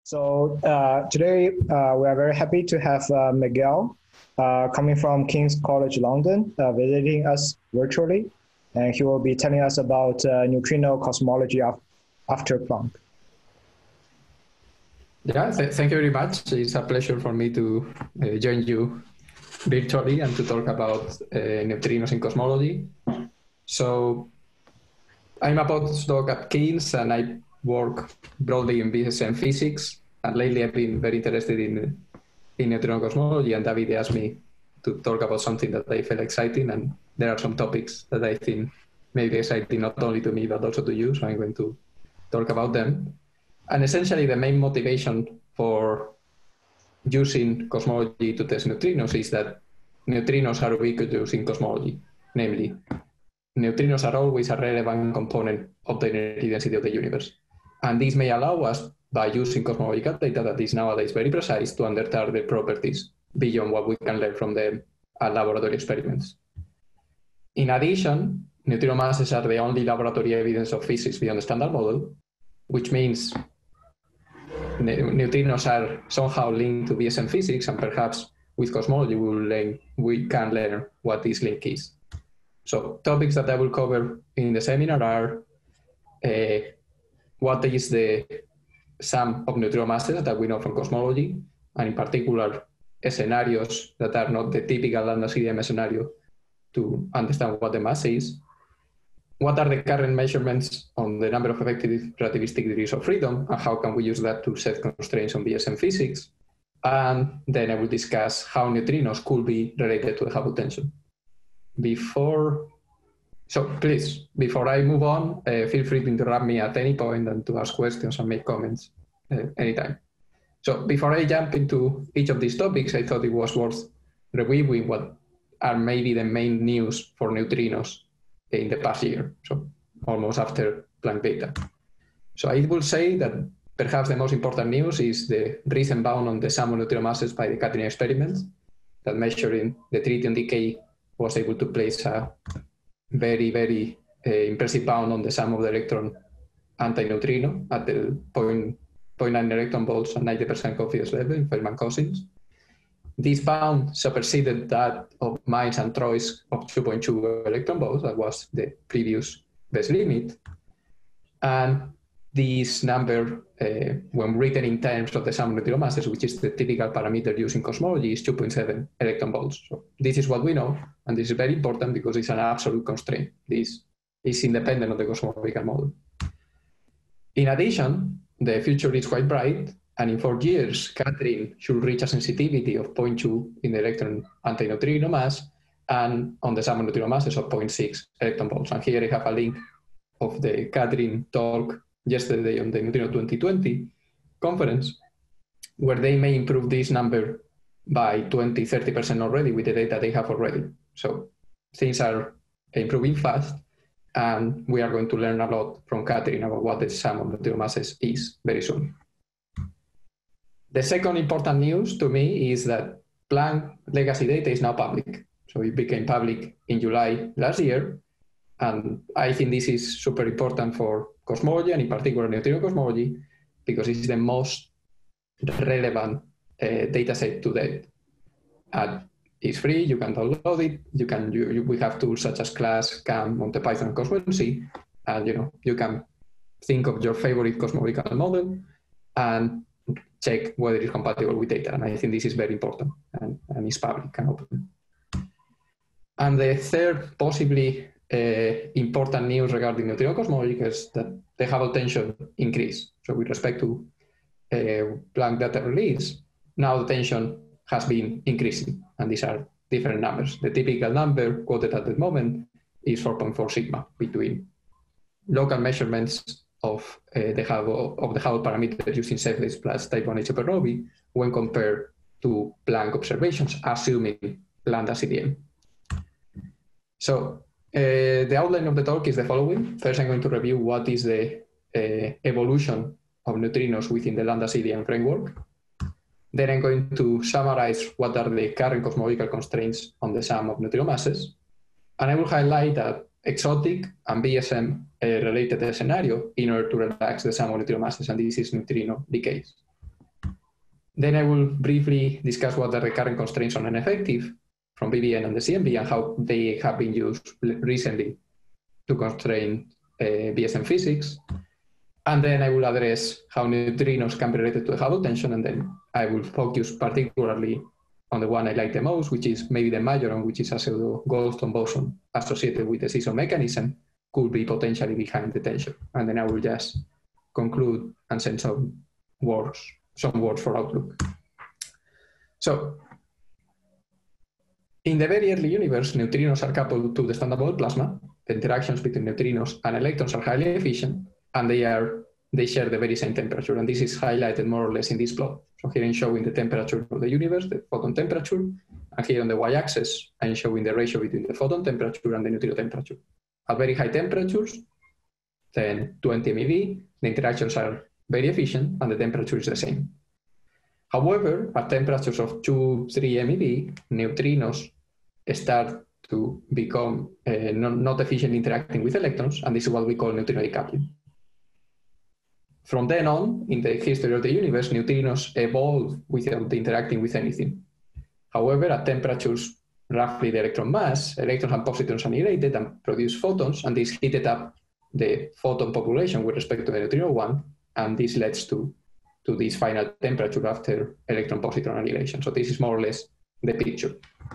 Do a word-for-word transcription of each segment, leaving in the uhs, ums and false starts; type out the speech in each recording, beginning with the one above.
So uh, today uh, we are very happy to have uh, Miguel uh, coming from King's College London, uh, visiting us virtually, and he will be telling us about uh, neutrino cosmology of, after Planck. Yeah, th thank you very much. It's a pleasure for me to uh, join you virtually and to talk about uh, neutrinos in cosmology. So I'm a postdoc at King's and I work broadly in B S M physics. And lately I've been very interested in, in neutrino cosmology, and David asked me to talk about something that I felt exciting, and there are some topics that I think may be exciting not only to me but also to you, so I'm going to talk about them. And essentially the main motivation for using cosmology to test neutrinos is that neutrinos are ubiquitous in cosmology. Namely, neutrinos are always a relevant component of the energy density of the universe. And this may allow us, by using cosmological data that is nowadays very precise, to understand their properties beyond what we can learn from them at laboratory experiments. In addition, neutrino masses are the only laboratory evidence of physics beyond the Standard Model, which means neutrinos are somehow linked to B S M physics, and perhaps with cosmology we, will learn, we can learn what this link is. So topics that I will cover in the seminar are uh, what is the sum of neutrino masses that we know from cosmology, and in particular scenarios that are not the typical lambda C D M scenario to understand what the mass is. What are the current measurements on the number of effective relativistic degrees of freedom, and how can we use that to set constraints on B S M physics? And then I will discuss how neutrinos could be related to the Hubble tension. Before, so please, before I move on, uh, feel free to interrupt me at any point and to ask questions and make comments uh, anytime. So before I jump into each of these topics, I thought it was worth reviewing what are maybe the main news for neutrinos in the past year, so almost after Planck data. So I will say that perhaps the most important news is the recent bound on the sum of neutrino masses by the Catherine experiments, that measuring the tritium decay was able to place a very, very uh, impressive bound on the sum of the electron antineutrino at the zero point zero nine electron volts and ninety percent confidence level in Feynman-Cousins. This bound superseded that of Mainz and Troy's of two point two electron volts, that was the previous best limit. And this number, uh, when written in terms of the sum of neutrino masses, which is the typical parameter used in cosmology, is two point seven electron volts. So this is what we know, and this is very important because it's an absolute constraint. This is independent of the cosmological model. In addition, the future is quite bright, and in four years, Catherine should reach a sensitivity of zero point two in the electron antineutrino mass, and on the sum of neutrino masses of zero point six electron volts. And here I have a link of the Catherine talk yesterday on the Neutrino twenty twenty conference, where they may improve this number by twenty, thirty percent already with the data they have already. So things are improving fast, and we are going to learn a lot from Catherine about what the sum of neutrino masses is very soon. The second important news to me is that Planck legacy data is now public. So it became public in July last year, and I think this is super important for cosmology, and in particular neutrino cosmology, because it's the most relevant uh, data set to date. And it's free, you can download it, you can, you, you, we have tools such as Class, CAM, MontePython, and Cosmology, and you know, you can think of your favorite cosmological model and check whether it's compatible with data. And I think this is very important, and, and it's public and open. And the third, possibly uh, important news regarding neutrino cosmology is that the Hubble tension increased. So with respect to uh, Planck data release, now the tension has been increasing, and these are different numbers. The typical number quoted at the moment is four point four sigma between local measurements of uh, the Hubble of the Hubble parameter using Cepheids plus type one supernovae when compared to Planck observations, assuming lambda C D M. So uh, the outline of the talk is the following. First, I'm going to review what is the uh, evolution of neutrinos within the lambda C D M framework. Then I'm going to summarize what are the current cosmological constraints on the sum of neutrino masses. And I will highlight an exotic and B S M uh, related scenario in order to relax the sum of neutrino masses, and this is neutrino decays. Then I will briefly discuss what are the current constraints on an effective from B B N and the C M B and how they have been used recently to constrain uh, B S M physics. And then I will address how neutrinos can be related to the Hubble tension, and then I will focus particularly on the one I like the most, which is maybe the majoron, which is a pseudo Goldstone boson associated with the season mechanism, could be potentially behind the tension. And then I will just conclude and send some words, some words for outlook. So, in the very early universe, neutrinos are coupled to the standard model plasma. The interactions between neutrinos and electrons are highly efficient, and they are they share the very same temperature. And this is highlighted more or less in this plot. So here I'm showing the temperature of the universe, the photon temperature, and here on the y-axis, I'm showing the ratio between the photon temperature and the neutrino temperature. At very high temperatures, then twenty MeV, the interactions are very efficient, and the temperature is the same. However, at temperatures of two, three MeV, neutrinos start to become uh, not, not efficient interacting with electrons, and this is what we call neutrino decoupling. From then on, in the history of the universe, neutrinos evolve without interacting with anything. However, at temperatures roughly the electron mass, electrons and positons annihilated and produce photons, and this heated up the photon population with respect to the neutrino one, and this leads to, to this final temperature after electron-positron annihilation. So this is more or less the picture.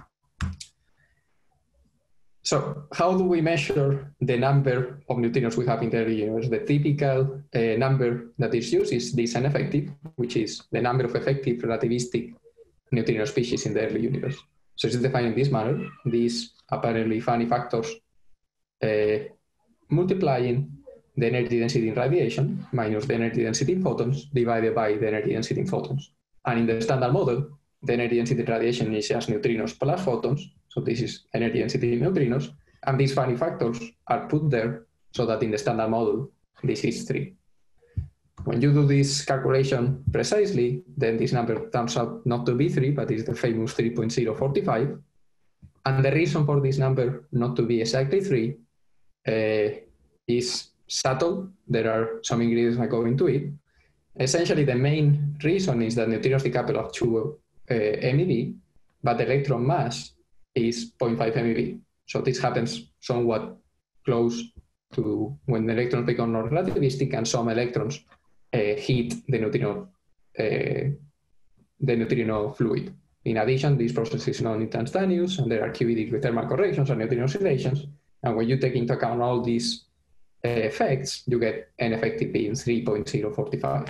So how do we measure the number of neutrinos we have in the early universe? The typical uh, number that is used is this N effective, which is the number of effective relativistic neutrino species in the early universe. So it's defined in this manner, these apparently funny factors uh, multiplying the energy density in radiation minus the energy density in photons divided by the energy density in photons. And in the standard model, the energy density in radiation is just neutrinos plus photons. So this is energy density in neutrinos. And these funny factors are put there so that in the standard model, this is three. When you do this calculation precisely, then this number turns out not to be three, but is the famous three point zero four five. And the reason for this number not to be exactly three uh, is subtle. There are some ingredients that go into it. Essentially, the main reason is that neutrinos decouple of two uh, MeV, but the electron mass is zero point five MeV. So this happens somewhat close to when the electrons become non-relativistic, and some electrons uh, heat the neutrino, uh, the neutrino fluid. In addition, this process is non-instantaneous, and there are Q E D with thermal corrections and neutrino oscillations. And when you take into account all these uh, effects, you get N effective being three point zero four five.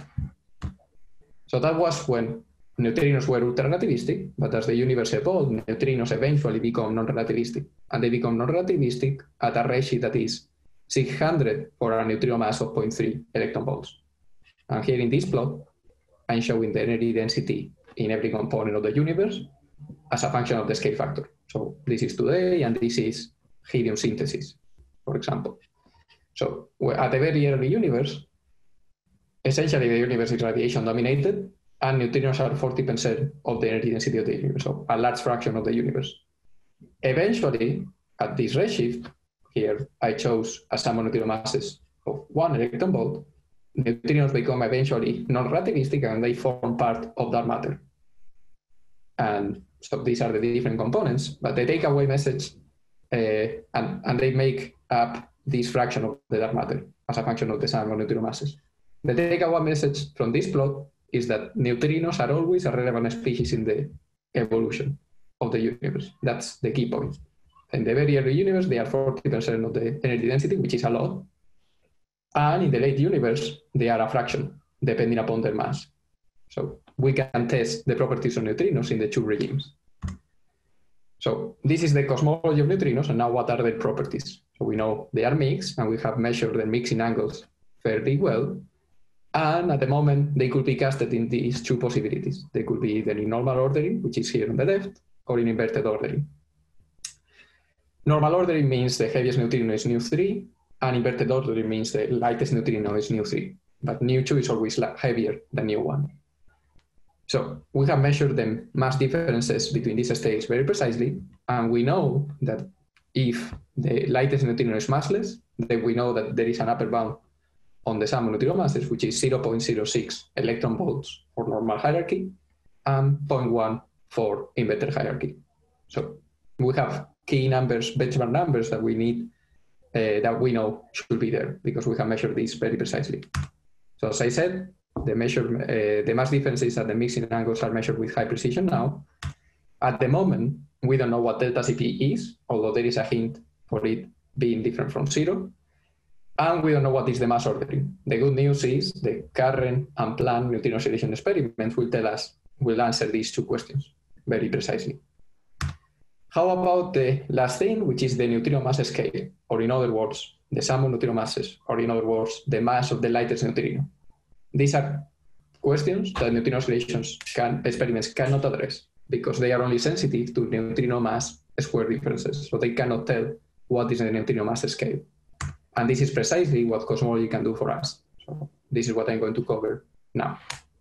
So that was when neutrinos were ultra-relativistic, but as the universe evolved, neutrinos eventually become non-relativistic, and they become non-relativistic at a ratio that is six hundred for a neutrino mass of zero point three electron volts. And here in this plot, I'm showing the energy density in every component of the universe as a function of the scale factor. So this is today, and this is helium synthesis, for example. So at the very early universe, essentially the universe is radiation dominated, and neutrinos are forty percent of the energy density of the universe, so a large fraction of the universe. Eventually, at this redshift, here I chose a sum of neutrino masses of one electron volt, neutrinos become eventually non-relativistic, and they form part of dark matter. And so these are the different components, but the takeaway message, uh, and, and they make up this fraction of the dark matter as a function of the sum of neutrino masses. The takeaway message from this plot is that neutrinos are always a relevant species in the evolution of the universe. That's the key point. In the very early universe, they are forty percent of the energy density, which is a lot. And in the late universe, they are a fraction, depending upon their mass. So we can test the properties of neutrinos in the two regimes. So this is the cosmology of neutrinos, and now what are their properties? So we know they are mixed, and we have measured the mixing angles fairly well. And at the moment, they could be casted in these two possibilities. They could be either in normal ordering, which is here on the left, or in inverted ordering. Normal ordering means the heaviest neutrino is nu three, and inverted ordering means the lightest neutrino is nu three. But nu two is always heavier than nu one. So we have measured the mass differences between these states very precisely, and we know that if the lightest neutrino is massless, then we know that there is an upper bound on the sum of neutrino masses, which is zero point zero six electron volts for normal hierarchy. and zero point one for inverter hierarchy. So we have key numbers, benchmark numbers that we need, uh, that we know should be there because we have measured this very precisely. So as I said, the measure, uh, the mass differences that the mixing angles are measured with high precision now. At the moment, we don't know what delta C P is, although there is a hint for it being different from zero. And we don't know what is the mass ordering. The good news is the current and planned neutrino oscillation experiments will tell us, will answer these two questions very precisely. How about the last thing, which is the neutrino mass scale, or in other words, the sum of neutrino masses, or in other words, the mass of the lightest neutrino? These are questions that neutrino oscillations can, experiments cannot address because they are only sensitive to neutrino mass square differences. So they cannot tell what is the neutrino mass scale. And this is precisely what cosmology can do for us. So this is what I'm going to cover now.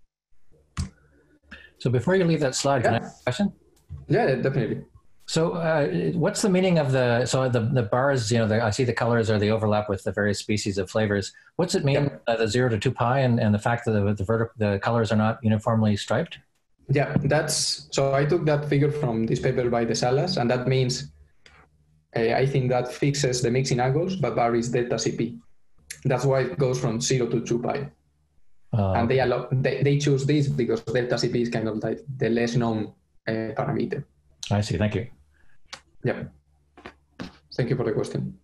So before you leave that slide, yeah. Can I ask a question? Yeah, definitely. So uh, what's the meaning of the, so the, the bars, you know, the, I see the colors are the overlap with the various species of flavors. What's it mean, yeah. uh, the zero to two pi and, and the fact that the, the, vertical, the colors are not uniformly striped? Yeah, that's, so I took that figure from this paper by De Salas, and that means uh, I think that fixes the mixing angles, but varies delta C P. That's why it goes from zero to two pi. Uh, and they, allow, they, they choose this because delta C P is kind of like the less known uh, parameter. I see, thank you. Yeah, thank you for the question.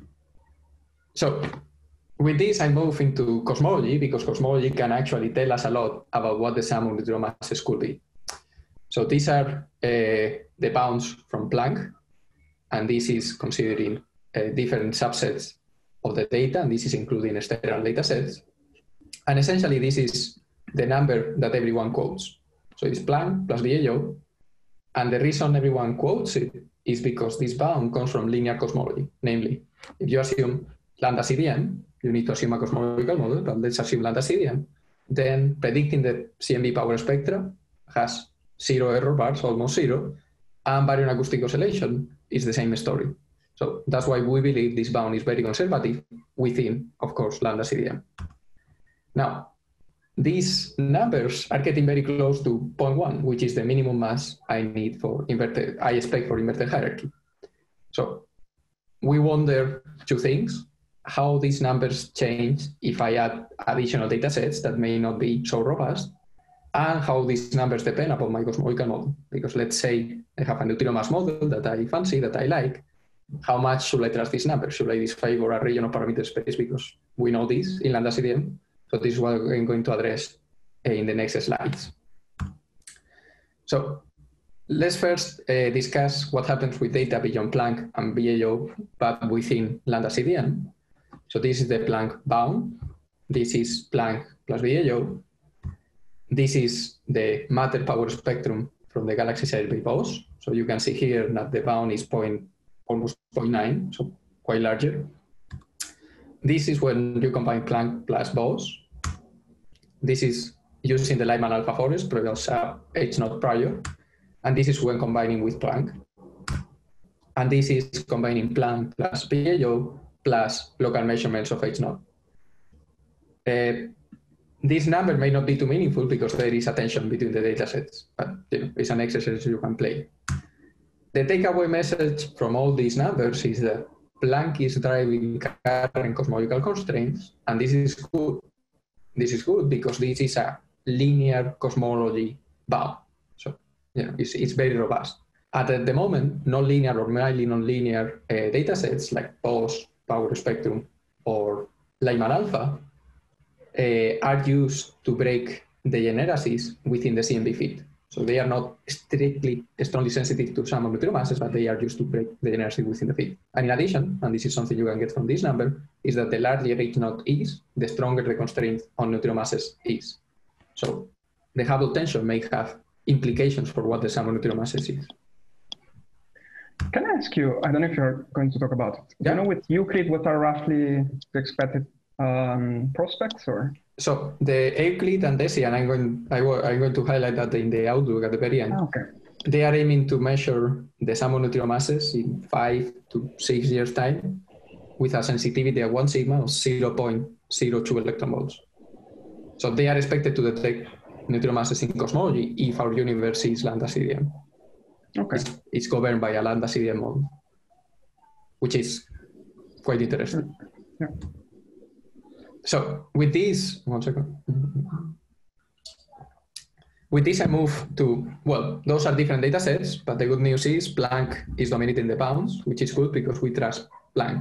So with this, I move into cosmology because cosmology can actually tell us a lot about what the sum of neutrino masses could be. So these are uh, the bounds from Planck, and this is considering uh, different subsets of the data, and this is including external data sets. And essentially, this is the number that everyone quotes. So it's Planck plus V A O, and the reason everyone quotes it is because this bound comes from linear cosmology. Namely, if you assume lambda C D M, you need to assume a cosmological model, but let's assume lambda C D M, then predicting the C M B power spectra has zero error bars, almost zero, and baryon acoustic oscillation is the same story. So that's why we believe this bound is very conservative within, of course, lambda C D M. Now, these numbers are getting very close to zero point one, which is the minimum mass I need for inverted, I expect for inverted hierarchy. So we wonder two things: how these numbers change if I add additional data sets that may not be so robust, and how these numbers depend upon my cosmological model. Because let's say I have a neutrino mass model that I fancy, that I like. How much should I trust these numbers? Should I disfavor a region of parameter space because we know this in lambda C D M? So this is what I'm going to address in the next slides. So let's first uh, discuss what happens with data beyond Planck and V A O, but within lambda C D M. So this is the Planck bound. This is Planck plus V A O. This is the matter power spectrum from the galaxy side by Bose. So you can see here that the bound is point, almost zero point nine, so quite larger. This is when you combine Planck plus Bose. This is using the Lyman alpha forest, plus uh, H naught prior. And this is when combining with Planck. And this is combining Planck plus V A O plus local measurements of H naught. Uh, this number may not be too meaningful because there is a tension between the data sets, but you know, it's an exercise you can play. The takeaway message from all these numbers is that Planck is driving current cosmological constraints, and this is good. This is good because this is a linear cosmology bound. So, you know, it's, it's very robust. At the moment, non-linear or mildly non-linear uh, data sets like Bose, power spectrum, or Lyman alpha uh, are used to break degeneracies within the C M B field. So they are not strictly strongly sensitive to sum of neutrino masses, but they are used to break the degeneracy within the field. And in addition, and this is something you can get from this number, is that the larger H naught is, the stronger the constraint on neutrino masses is. So the Hubble tension may have implications for what the sum of neutrino masses is. Can I ask you, I don't know if you're going to talk about it. Do yeah. you know with Euclid what are roughly the expected um, prospects or? So the Euclid and DESI, and I'm going, I, I'm going to highlight that in the outlook at the very end. Oh, okay. They are aiming to measure the sum of neutrino masses in five to six years' time with a sensitivity at one sigma of zero point zero two electron volts. So they are expected to detect neutrino masses in cosmology if our universe is lambda C D M. Okay. It's, it's governed by a lambda C D M model, which is quite interesting. Yeah. So with this, one second. With this, I move to, well, those are different data sets, but the good news is Planck is dominating the bounds, which is good because we trust Planck.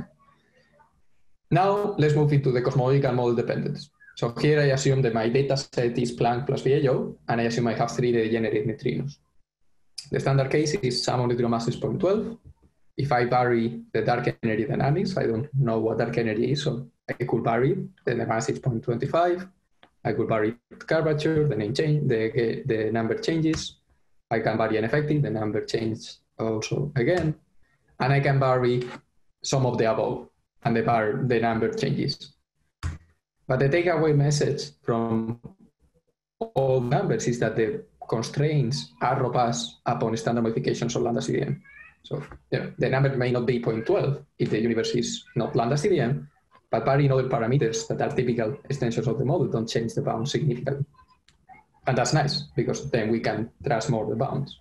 Now, let's move into the cosmological model dependence. So here I assume that my data set is Planck plus V A O, and I assume I have three degenerate neutrinos. The standard case is sum of neutrino masses zero point one two. If I vary the dark energy dynamics, I don't know what dark energy is, so I could vary, then the mass is zero point two five. I could vary the curvature, the name change, the, the number changes. I can vary an effective, the number changes also again. And I can vary some of the above, and the, bar, the number changes. But the takeaway message from all numbers is that the constraints are robust upon standard modifications of lambda C D M. So you know, the number may not be zero point one two if the universe is not lambda C D M, but varying other parameters that are typical extensions of the model don't change the bounds significantly. And that's nice, because then we can trust more the bounds.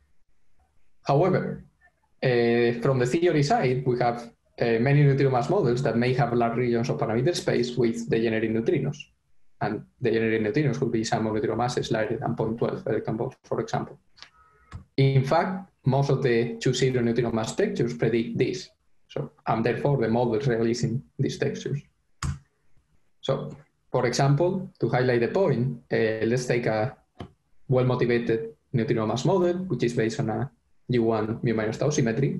However, uh, from the theory side, we have uh, many neutrino mass models that may have large regions of parameter space with degenerate neutrinos. And degenerate neutrinos could be some of neutrino masses larger than zero point one two electron volts, for example. In fact, most of the two zero neutrino mass textures predict this. So, and therefore the models releasing these textures. So, for example, to highlight the point, uh, let's take a well-motivated neutrino mass model, which is based on a U one mu minus tau symmetry.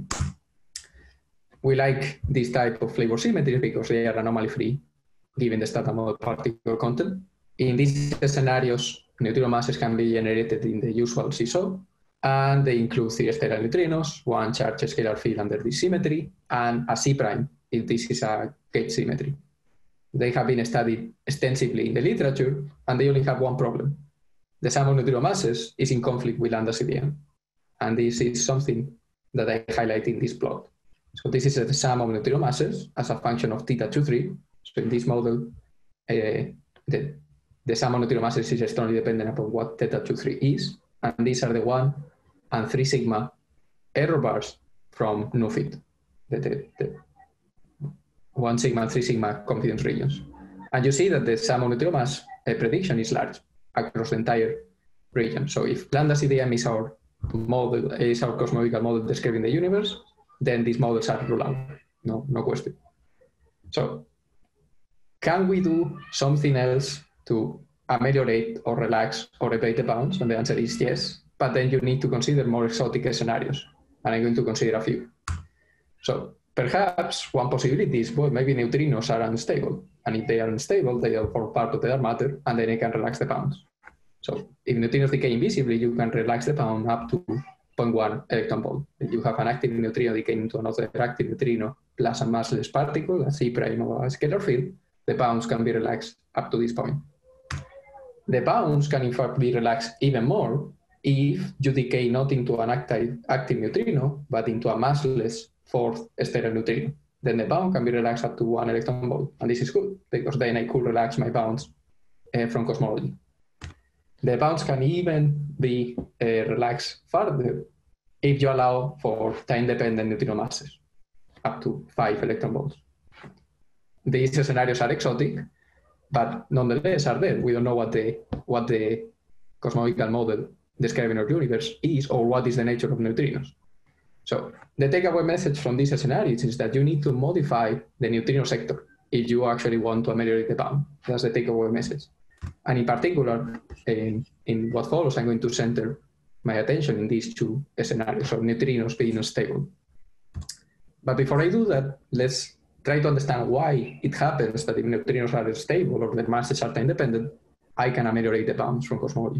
We like this type of flavor symmetries because they are anomaly free, given the standard model particle content. In these scenarios, neutrino masses can be generated in the usual seesaw, and they include three sterile neutrinos, one charged scalar field under this symmetry, and a C prime if this is a gauge symmetry. They have been studied extensively in the literature, and they only have one problem. The sum of neutrino masses is in conflict with lambda C D M. And this is something that I highlight in this plot. So this is the sum of neutrino masses as a function of theta two three. So in this model, uh, the, the sum of neutrino masses is strongly dependent upon what theta two three is. And these are the one and three sigma error bars from NuFit, the, the, the one sigma and three sigma confidence regions. And you see that the sum of neutrino mass uh, prediction is large across the entire region. So if lambda C D M is our model, is our cosmological model describing the universe, then these models are ruled out, no, no question. So can we do something else to ameliorate or relax or evade the bounds? And the answer is yes, but then you need to consider more exotic scenarios, and I'm going to consider a few. So perhaps one possibility is, well, maybe neutrinos are unstable, and if they are unstable, they are form part of the dark matter, and then I can relax the bounds. So if neutrinos decay invisibly, you can relax the bound up to zero point one electron volt. If you have an active neutrino decaying into another active neutrino plus a massless particle, a C prime or a scalar field, the bounds can be relaxed up to this point. The bounds can in fact be relaxed even more if you decay not into an active, active neutrino, but into a massless fourth sterile neutrino. Then the bound can be relaxed up to one electron volt. And this is good, because then I could relax my bounds uh, from cosmology. The bounds can even be uh, relaxed further if you allow for time-dependent neutrino masses, up to five electron volts. These scenarios are exotic, but nonetheless are there. We don't know what the, what the cosmological model describing our universe is, or what is the nature of neutrinos. So the takeaway message from these scenarios is that you need to modify the neutrino sector if you actually want to ameliorate the bound. That's the takeaway message. And in particular, in, in what follows, I'm going to center my attention in these two scenarios of neutrinos being unstable. But before I do that, let's try to understand why it happens that if neutrinos are stable or their masses are time-dependent, I can ameliorate the bounds from cosmology.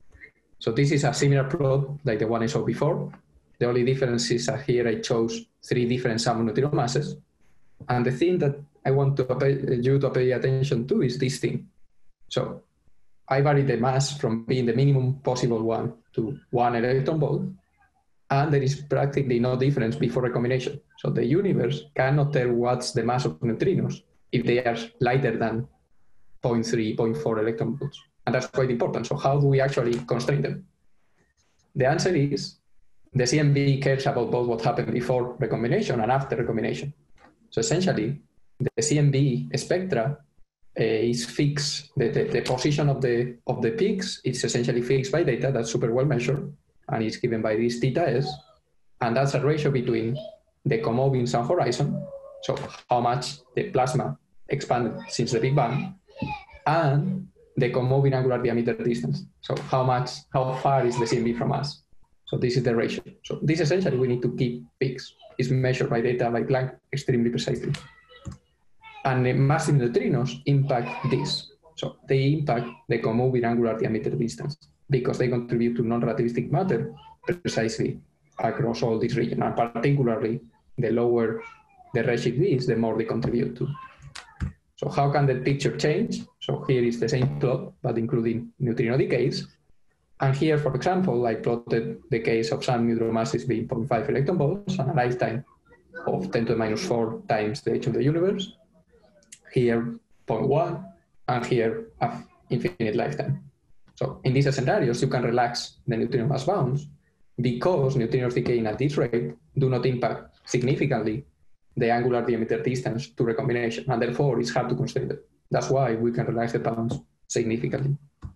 So this is a similar plot like the one I saw before. The only difference is that here I chose three different sum of neutrino masses. And the thing that I want to pay, you to pay attention to is this thing. So I vary the mass from being the minimum possible one to one electron volt, and there is practically no difference before recombination. So the universe cannot tell what's the mass of neutrinos if they are lighter than zero point three, zero point four electron volts. And that's quite important. So how do we actually constrain them? The answer is the C M B cares about both what happened before recombination and after recombination. So essentially, the C M B spectra uh, is fixed. The, the, the position of the of the peaks is essentially fixed by data that's super well measured, and it's given by this theta s, and that's a ratio between the co-moving sun horizon, so how much the plasma expanded since the Big Bang, and the co-moving angular diameter distance. So how much, how far is the C M B from us? So this is the ratio. So this essentially we need to keep peaks. It's measured by data by Planck extremely precisely. And the massive neutrinos impact this. So they impact the co-moving angular diameter distance because they contribute to non-relativistic matter precisely across all this region, and particularly the lower the redshift is, the more they contribute to. So how can the picture change? So here is the same plot, but including neutrino decays. And here, for example, I plotted the case of some neutron masses being zero point five electron volts and a lifetime of ten to the minus four times the age of the universe. Here, zero point one, and here, an infinite lifetime. So in these scenarios, you can relax the neutrino mass bounds because neutrinos decaying at this rate do not impact significantly the angular diameter distance to recombination, and therefore it's hard to constrain it. That's why we can relax the bounds significantly.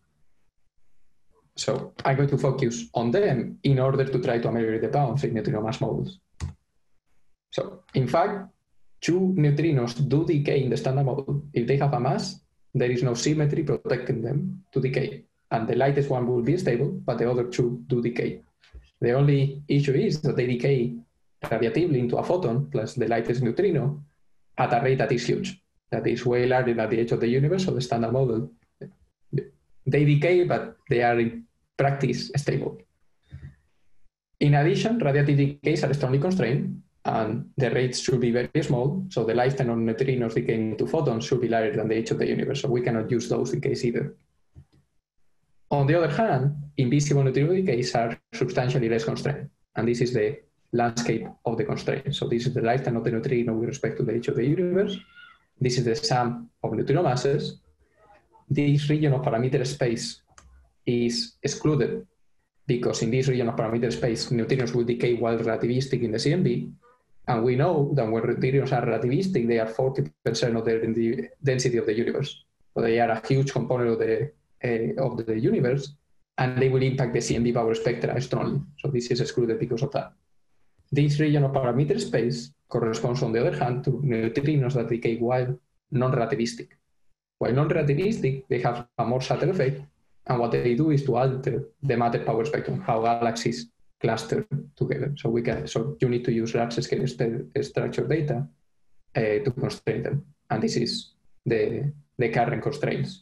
So I'm going to focus on them in order to try to ameliorate the bounds in neutrino mass models. So in fact, two neutrinos do decay in the standard model. If they have a mass, there is no symmetry protecting them to decay. And the lightest one will be stable, but the other two do decay. The only issue is that they decay radiatively into a photon plus the lightest neutrino at a rate that is huge. That is way larger than the age of the universe, so the standard model. They decay, but they are in practice stable. In addition, radiative decays are strongly constrained, and the rates should be very small, so the lifetime of neutrinos decaying into photons should be larger than the age of the universe, so we cannot use those decays either. On the other hand, invisible neutrino decays are substantially less constrained, and this is the landscape of the constraint. So this is the lifetime of the neutrino with respect to the age of the universe. This is the sum of neutrino masses. This region of parameter space is excluded because in this region of parameter space, neutrinos will decay while relativistic in the C M B. And we know that when neutrinos are relativistic, they are forty percent of the density of the universe. So they are a huge component of the, uh, of the universe, and they will impact the C M B power spectra strongly. So this is excluded because of that. This region of parameter space corresponds, on the other hand, to neutrinos that decay while non-relativistic. While non-relativistic, they have a more subtle effect, and what they do is to alter the matter power spectrum, how galaxies cluster together. So we can, so you need to use large-scale st structure data uh, to constrain them, and this is the the current constraints.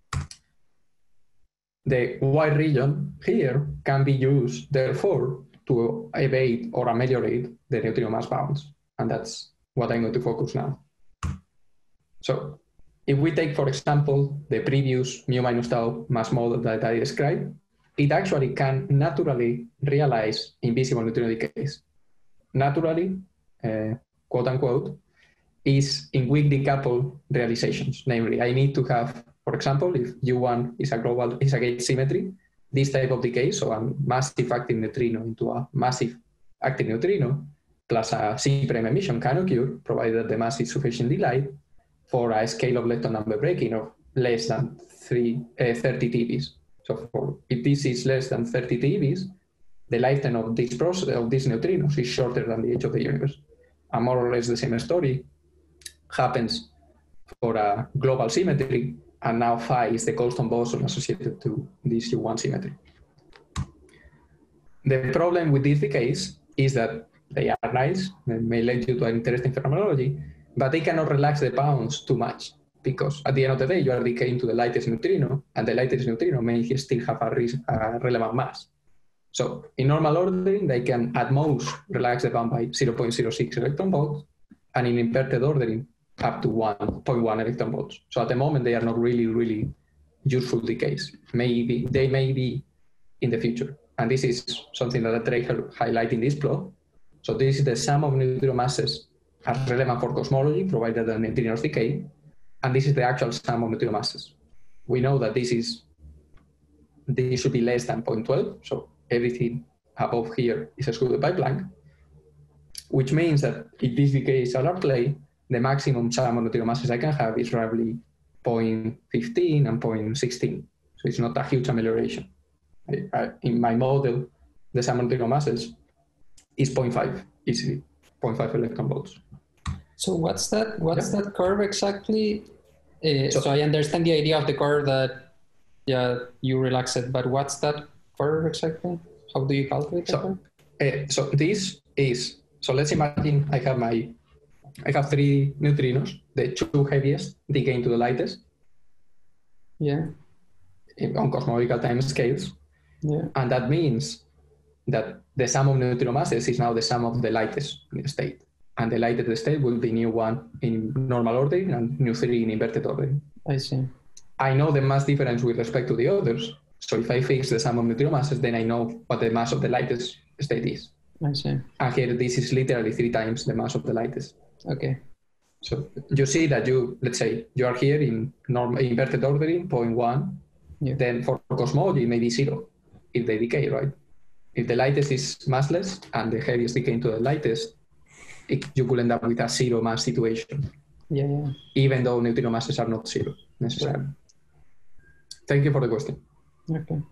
The wide region here can be used, therefore, to evade or ameliorate the neutrino mass bounds, and that's what I'm going to focus now. So if we take, for example, the previous mu minus tau mass model that I described, it actually can naturally realize invisible neutrino decays. Naturally, uh, quote unquote, is in weak decoupled realizations. Namely, I need to have, for example, if U one is a global, is a gauge symmetry, this type of decay, so a massive active neutrino into a massive active neutrino, plus a C prime emission can occur, provided that the mass is sufficiently light, for a scale of lepton number breaking of less than three, uh, thirty T eVs. So for, if this is less than thirty T eVs, the lifetime of this process of these neutrinos is shorter than the age of the universe. And more or less the same story happens for a global symmetry, and now phi is the Goldstone boson associated to this U one symmetry. The problem with these decays is that they are nice, they may lead you to an interesting phenomenology, but they cannot relax the bounds too much, because at the end of the day, you are decaying to the lightest neutrino, and the lightest neutrino may still have a, a relevant mass. So in normal ordering, they can at most relax the bound by zero point zero six electron volts, and in inverted ordering, up to one point one electron volts. So at the moment, they are not really, really useful decays. Maybe they may be in the future. And this is something that I try to highlight in this plot. So this is the sum of neutrino masses as relevant for cosmology, provided that neutrinos decay. And this is the actual sum of neutrino masses. We know that this is this should be less than zero point one two. So everything above here is excluded by Planck, which means that if this decay is solar play, the maximum sum of neutrino masses I can have is roughly zero point one five and zero point one six. So it's not a huge amelioration. I, I, in my model, the sum of neutrino masses is zero point five, easily, zero point five electron volts. So what's that? What's Yeah. that curve exactly? Uh, so, So- I understand the idea of the curve that, yeah, you relax it, but what's that curve exactly? How do you calculate that? So, curve? uh, so this is, so let's imagine I have my, I have three neutrinos, the two heaviest decaying to the lightest Yeah, in, on cosmological time scales. yeah, And that means that the sum of neutrino masses is now the sum of the lightest state. And the lightest state will be nu one in normal ordering and nu three in inverted ordering. I see. I know the mass difference with respect to the others. So if I fix the sum of neutrino masses, then I know what the mass of the lightest state is. I see. And here, this is literally three times the mass of the lightest. Okay. So you see that you, let's say, you are here in normal inverted ordering, zero point one. Yeah. Then for cosmology, maybe zero if they decay, right? If the lightest is massless and the heaviest decay to the lightest, it, you could end up with a zero mass situation, Yeah, yeah. even though neutrino masses are not zero necessarily. Thank you for the question. Okay.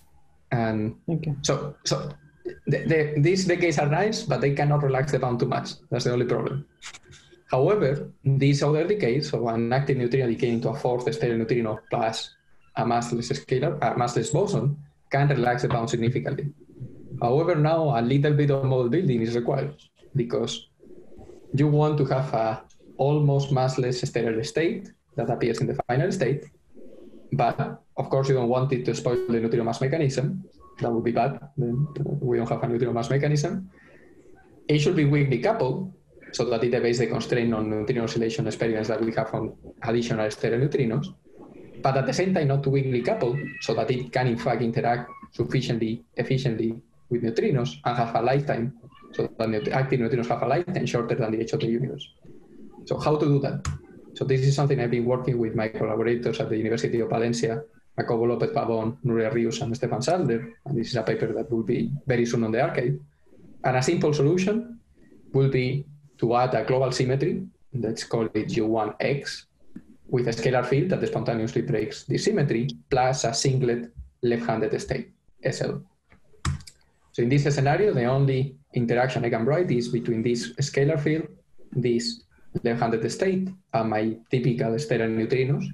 And Thank you. so, so the, the, these decays are nice, but they cannot relax the bound too much. That's the only problem. However, these other decays, so an active neutrino decaying into a fourth stereo neutrino plus a massless scalar, a massless boson, can relax the bound significantly. However, now a little bit of model building is required because you want to have a almost massless stereo state that appears in the final state, but of course you don't want it to spoil the neutrino mass mechanism. That would be bad. Then we don't have a neutrino mass mechanism. It should be weakly coupled so that it obeys the constraint on neutrino oscillation experiments that we have on additional stereo neutrinos, but at the same time not too weakly coupled so that it can in fact interact sufficiently efficiently with neutrinos and have a lifetime, so that neut- active neutrinos have a lifetime shorter than the age of the universe. So how to do that? So this is something I've been working with my collaborators at the University of Valencia, Jacobo Lopez Pavón, Nuria Rius, and Stefan Salder, and this is a paper that will be very soon on the archive. And a simple solution will be to add a global symmetry, let's call it U one X, with a scalar field that spontaneously breaks this symmetry, plus a singlet left-handed state, S L. So in this scenario, the only interaction I can write is between this scalar field, this left-handed state, and my typical stereo neutrinos,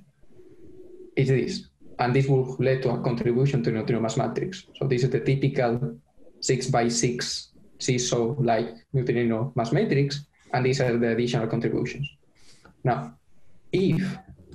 is this. And this will lead to a contribution to neutrino mass matrix. So this is the typical six by six seesaw-like neutrino mass matrix, and these are the additional contributions. Now, if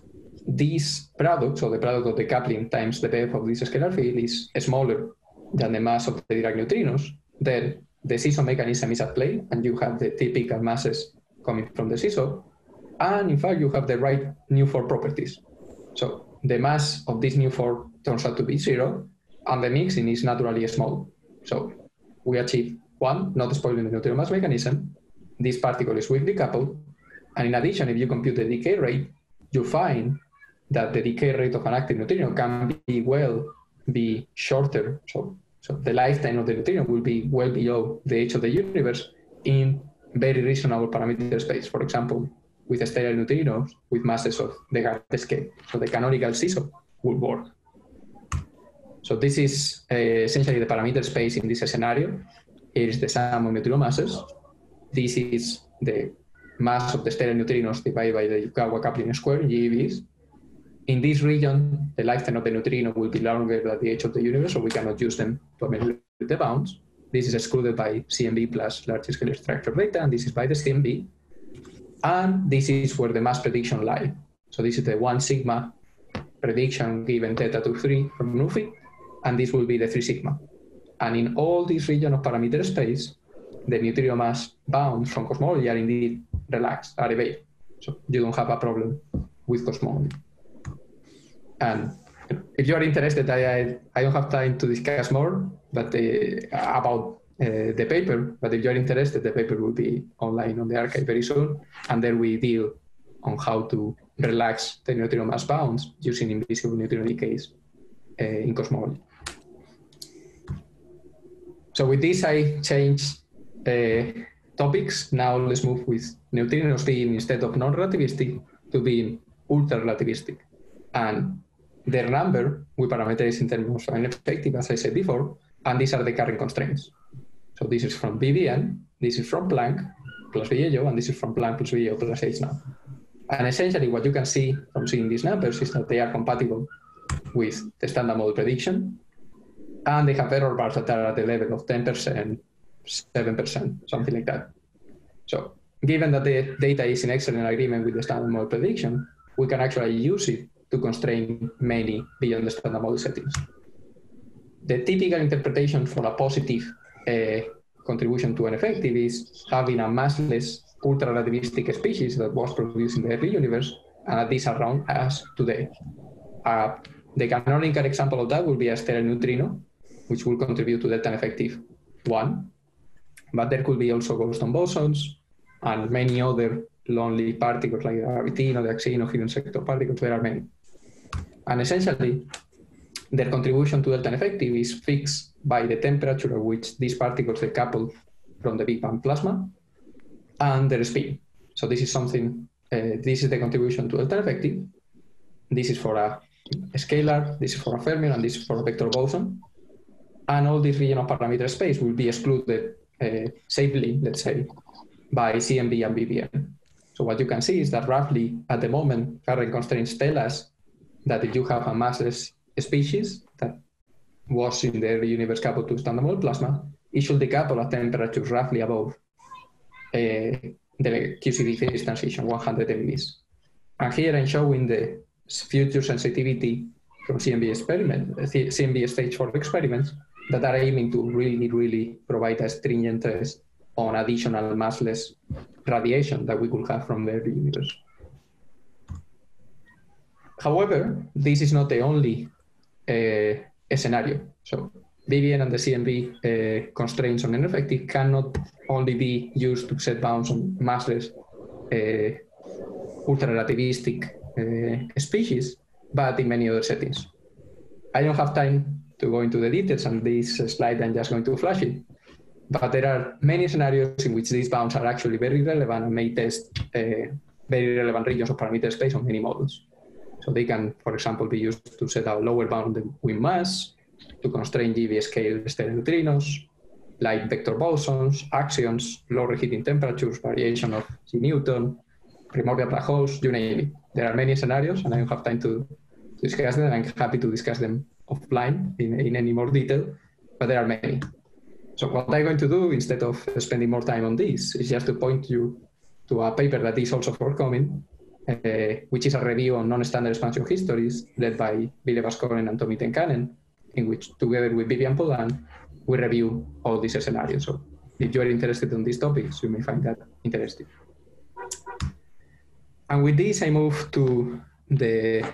this product, so the product of the coupling times the depth of this scalar field is smaller than the mass of the Dirac neutrinos, then the seesaw mechanism is at play, and you have the typical masses coming from the seesaw, and in fact you have the right nu four properties. So the mass of this nu four turns out to be zero, and the mixing is naturally small. So we achieve one, not spoiling the neutrino mass mechanism. This particle is weakly coupled, and in addition, if you compute the decay rate, you find that the decay rate of an active neutrino can be well be shorter. So, so the lifetime of the neutrino will be well below the age of the universe in very reasonable parameter space. For example, with stereo neutrinos with masses of the Descartes scale. So the canonical seesaw will work. So this is uh, essentially the parameter space in this scenario. Here is the sum of neutrino masses. This is the mass of the stereo neutrinos divided by the Yukawa coupling square in G E Vs. In this region, the lifetime of the neutrino will be longer than the age of the universe, so we cannot use them to evaluate the bounds. This is excluded by C M B plus large scale structure data, and this is by the C M B. And this is where the mass prediction lies. So this is the one sigma prediction given theta to three from Nufi, and this will be the three sigma. And in all this region of parameter space, the neutrino mass bounds from cosmology are indeed relaxed, are evaded. So you don't have a problem with cosmology. And if you are interested, I, I, I don't have time to discuss more but uh, about uh, the paper, but if you're interested, the paper will be online on the archive very soon, and then we deal on how to relax the neutrino mass bounds using invisible neutrino decays uh, in cosmology. So with this, I change uh, topics. Now let's move with neutrinos being, instead of non-relativistic, to being ultra-relativistic. And their number we parameterize in terms of ineffective, as I said before, and these are the current constraints. So this is from B V N, this is from Planck plus Villejo, and this is from Planck plus Villejo plus H now. And essentially what you can see from seeing these numbers is that they are compatible with the standard model prediction, and they have error bars that are at the level of ten percent, seven percent, something like that. So given that the data is in excellent agreement with the standard model prediction, we can actually use it to constrain many beyond the standard model settings. The typical interpretation for a positive uh, contribution to an effective is having a massless ultra-relativistic species that was produced in the early universe, and that is around us today. Uh, the canonical example of that will be a stereo neutrino, which will contribute to delta effective one. But there could be also Goldstone bosons and many other lonely particles like the Arvitino, the Axino, hidden sector particles. There are many. And essentially, their contribution to delta effective is fixed by the temperature at which these particles decouple from the Big Bang plasma and their spin. So this is something, uh, this is the contribution to delta effective. This is for a scalar, this is for a fermion, and this is for a vector boson. And all this region of parameter space will be excluded uh, safely, let's say, by C M B and B V N. So what you can see is that roughly at the moment, current constraints tell us that if you have a massless species that was in the early universe coupled to standard model plasma, it should decouple at temperatures roughly above uh, the Q C D phase transition, one hundred M eVs. And here I'm showing the future sensitivity from C M B experiment, C M B stage four experiments that are aiming to really, really provide a stringent test on additional massless radiation that we could have from the early universe. However, this is not the only uh, scenario. So B V N and the C M B uh, constraints on ineffective cannot only be used to set bounds on massless uh, ultra-relativistic uh, species, but in many other settings. I don't have time to go into the details on this slide. I'm just going to flash it. But there are many scenarios in which these bounds are actually very relevant and may test uh, very relevant regions of parameter space on many models. So they can, for example, be used to set a lower bound with mass, to constrain G V scale stereo neutrinos, like vector bosons, axions, low reheating temperatures, variation of G Newton, primordial black holes, you name it. There are many scenarios, and I don't have time to discuss them. I'm happy to discuss them offline in, in any more detail, but there are many. So what I'm going to do, instead of spending more time on this, is just to point you to a paper that is also forthcoming, uh, which is a review on non-standard expansion histories led by Ville Vaskonen and Tommy Tenkanen, in which, together with Vivian Polan, we review all these scenarios. So if you're interested in these topics, you may find that interesting. And with this, I move to the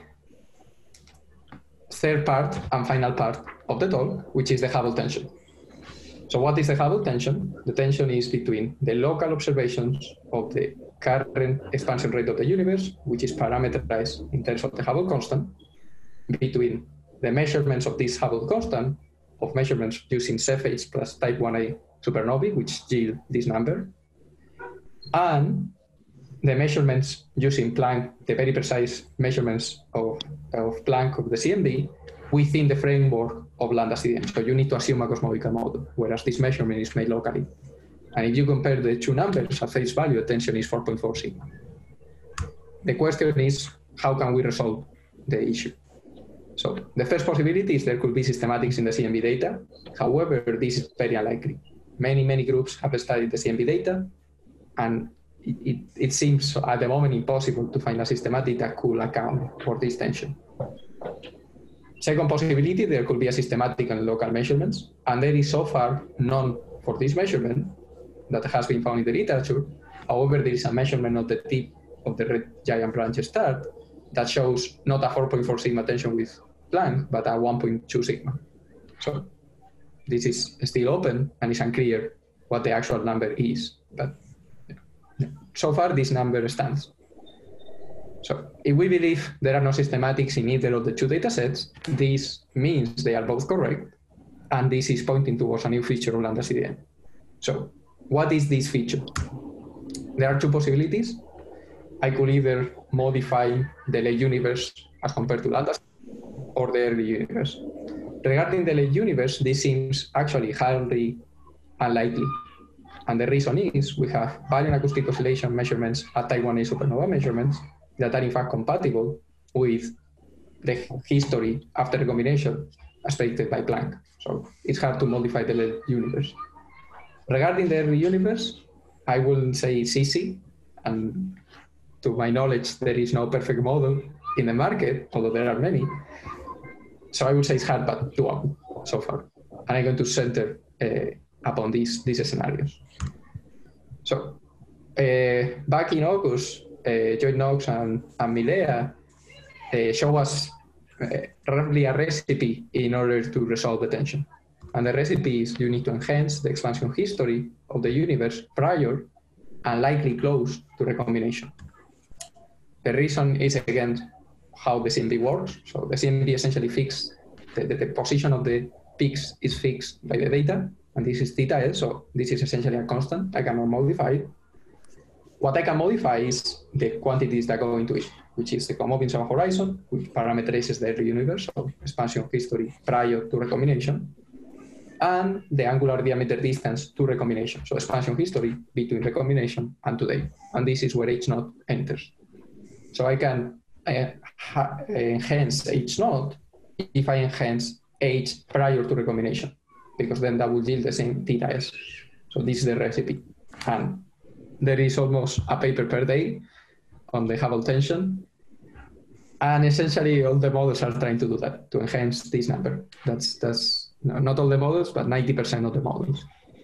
third part and final part of the talk, which is the Hubble tension. So what is the Hubble tension? The tension is between the local observations of the current expansion rate of the universe, which is parameterized in terms of the Hubble constant, between the measurements of this Hubble constant, of measurements using Cepheids plus type one A supernovae, which yield this number, and the measurements using Planck, the very precise measurements of, of Planck of the C M B, within the framework of lambda C D M. So you need to assume a cosmological model, whereas this measurement is made locally. And if you compare the two numbers at face value, the tension is four point four sigma. The question is, how can we resolve the issue? So the first possibility is there could be systematics in the C M B data. However, this is very unlikely. Many, many groups have studied the C M B data, and it, it, it seems at the moment impossible to find a systematic that could account for this tension. Second possibility, there could be a systematic and local measurements, and there is so far none for this measurement that has been found in the literature. However, there is a measurement of the tip of the red giant branch star that shows not a four point four sigma tension with Planck, but a one point two sigma. So this is still open, and it's unclear what the actual number is. But so far, this number stands. So if we believe there are no systematics in either of the two data sets, this means they are both correct. and this is pointing towards a new feature of lambda C D N. So what is this feature? There are two possibilities. I could either modify the late universe as compared to lambda or the early universe. Regarding the late universe, this seems actually highly unlikely. And the reason is we have baryon acoustic oscillation measurements at type one A supernova measurements that are in fact compatible with the history after recombination as predicted by Planck. So it's hard to modify the late universe. Regarding the early universe, I will say it's easy. And to my knowledge, there is no perfect model in the market, although there are many. So I would say it's hard, but doable so far. And I'm going to center uh, upon these, these scenarios. So uh, back in August, uh, Joy Knox and, and Milea uh, show us uh, roughly a recipe in order to resolve the tension. And the recipe is you need to enhance the expansion history of the universe prior and likely close to recombination. The reason is, again, how the C M B works. So the C M B essentially fixes, the, the, the position of the peaks is fixed by the data, and this is theta L, so this is essentially a constant. I cannot modify it. What I can modify is the quantities that go into it, which is the Komov-Vinson horizon, which parameterizes the early universe, so expansion history prior to recombination, and the angular diameter distance to recombination, so expansion history between recombination and today. And this is where H naught enters. So I can uh, enhance H naught if I enhance H prior to recombination, because then that will yield the same theta S. So this is the recipe. And there is almost a paper per day on the Hubble tension. And essentially all the models are trying to do that, to enhance this number. That's, that's no, not all the models, but ninety percent of the models.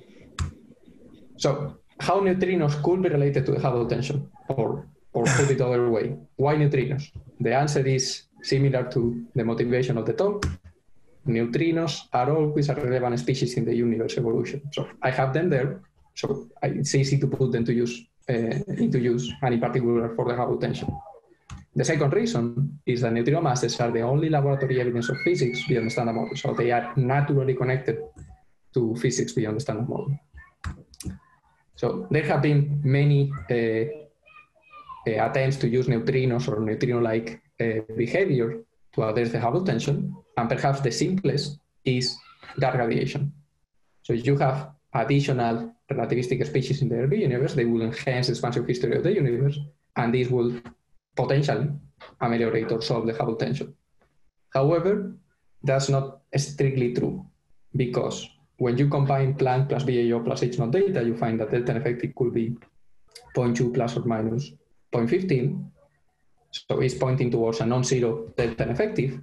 So how neutrinos could be related to the Hubble tension? Or, or put it other way, why neutrinos? The answer is similar to the motivation of the talk. Neutrinos are always a relevant species in the universe evolution. So I have them there, so it's easy to put them to use, uh, into use, and in particular for the Hubble tension. The second reason is that neutrino masses are the only laboratory evidence of physics beyond the standard model. So they are naturally connected to physics beyond the standard model. So there have been many uh, uh, attempts to use neutrinos or neutrino-like uh, behavior to address the Hubble tension, and perhaps the simplest is dark radiation. So if you have additional relativistic species in the early universe, they will enhance the expansion history of the universe, and this will potentially ameliorate or solve the Hubble tension. However, that's not strictly true, because when you combine Planck plus B A O plus H naught data, you find that delta effective could be zero point two plus or minus zero point one five. So it's pointing towards a non-zero delta effective.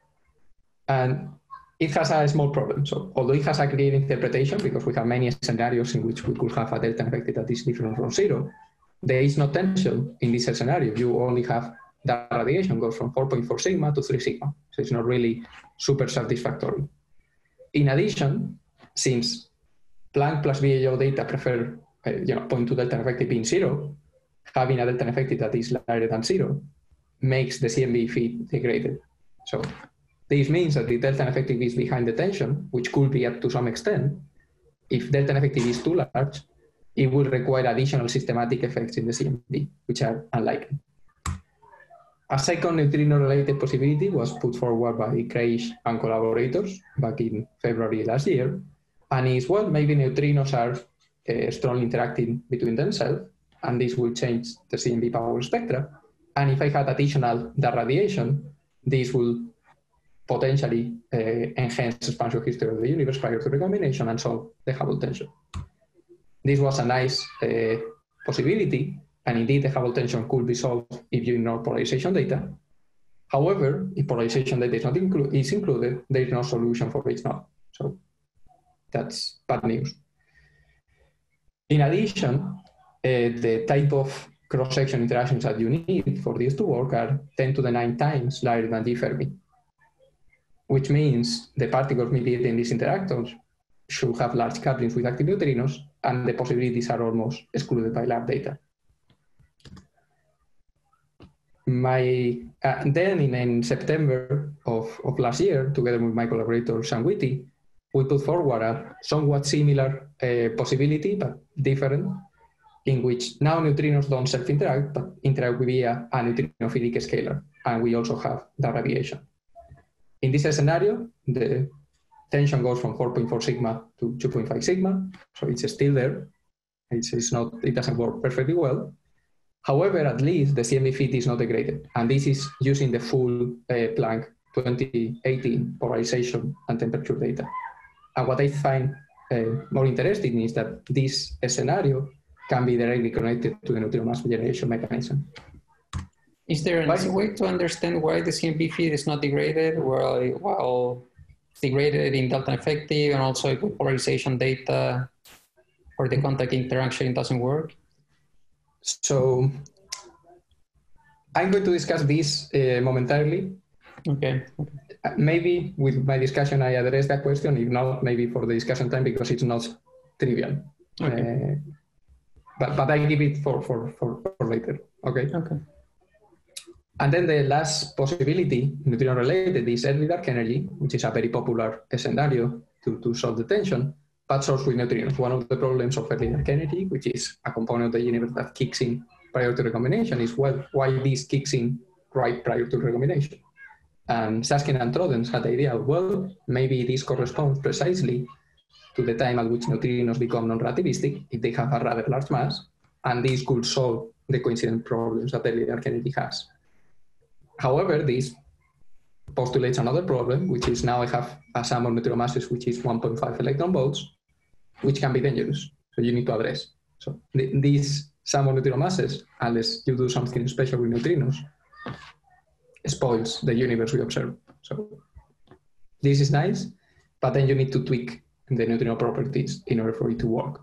And it has a small problem. So although it has a clear interpretation, because we have many scenarios in which we could have a delta effective that is different from zero, there is no tension in this scenario. You only have that radiation goes from four point four sigma to three sigma. So it's not really super satisfactory. In addition, since Planck plus B A O data prefer uh, you know, point two delta effective being zero, having a delta effective that is larger than zero makes the C M B fit degraded. So this means that the delta effective is behind the tension, which could be up to some extent. If delta effective is too large, it will require additional systematic effects in the C M B, which are unlikely. A second neutrino-related possibility was put forward by Craig and collaborators back in February last year, and is, well, maybe neutrinos are uh, strongly interacting between themselves, and this will change the C M B power spectra. And if I had additional dark radiation, this will potentially uh, enhance the expansion history of the universe prior to recombination and solve the Hubble tension. This was a nice uh, possibility, and indeed the Hubble tension could be solved if you ignore polarization data. However, if polarization data is not inclu is included, there is no solution for H naught. So that's bad news. In addition, uh, the type of cross-section interactions that you need for this to work are ten to the nine times larger than G Fermi, which means the particles mediating these interactions should have large couplings with active neutrinos, and the possibilities are almost excluded by lab data. My, uh, then in, in September of, of last year, together with my collaborator Sam Whitty, we put forward a somewhat similar uh, possibility, but different, in which now neutrinos don't self-interact, but interact via a neutrinophilic scalar, and we also have the radiation. In this scenario, the tension goes from four point four sigma to two point five sigma, so it's still there. It's, it's not, it doesn't work perfectly well. However, at least the C M B fit is not degraded, and this is using the full uh, Planck twenty eighteen polarization and temperature data. And what I find uh, more interesting is that this scenario can be directly connected to the neutrino mass generation mechanism. Is there an easy way to understand why the C M B fit is not degraded while, while degraded in delta effective and also with polarization data or the contact interaction doesn't work? So I'm going to discuss this uh, momentarily. Okay. okay. Maybe with my discussion I address that question, if not, maybe for the discussion time, because it's not trivial. Okay. Uh, but, but I give it for, for, for, for later, okay? Okay. And then the last possibility, neutrino-related, is early dark energy, which is a very popular scenario to, to solve the tension, but solves with neutrinos. One of the problems of early dark energy, which is a component of the universe that kicks in prior to recombination, is well, why this kicks in right prior to recombination. And Susskind and Trodens had the idea, well, maybe this corresponds precisely to the time at which neutrinos become non-relativistic if they have a rather large mass, and this could solve the coincident problems that early dark energy has. However, this postulates another problem, which is now I have a sum of neutrino masses, which is one point five electron volts, which can be dangerous. So you need to address. So th this sum of neutrino masses, unless you do something special with neutrinos, spoils the universe we observe. So this is nice, but then you need to tweak the neutrino properties in order for it to work.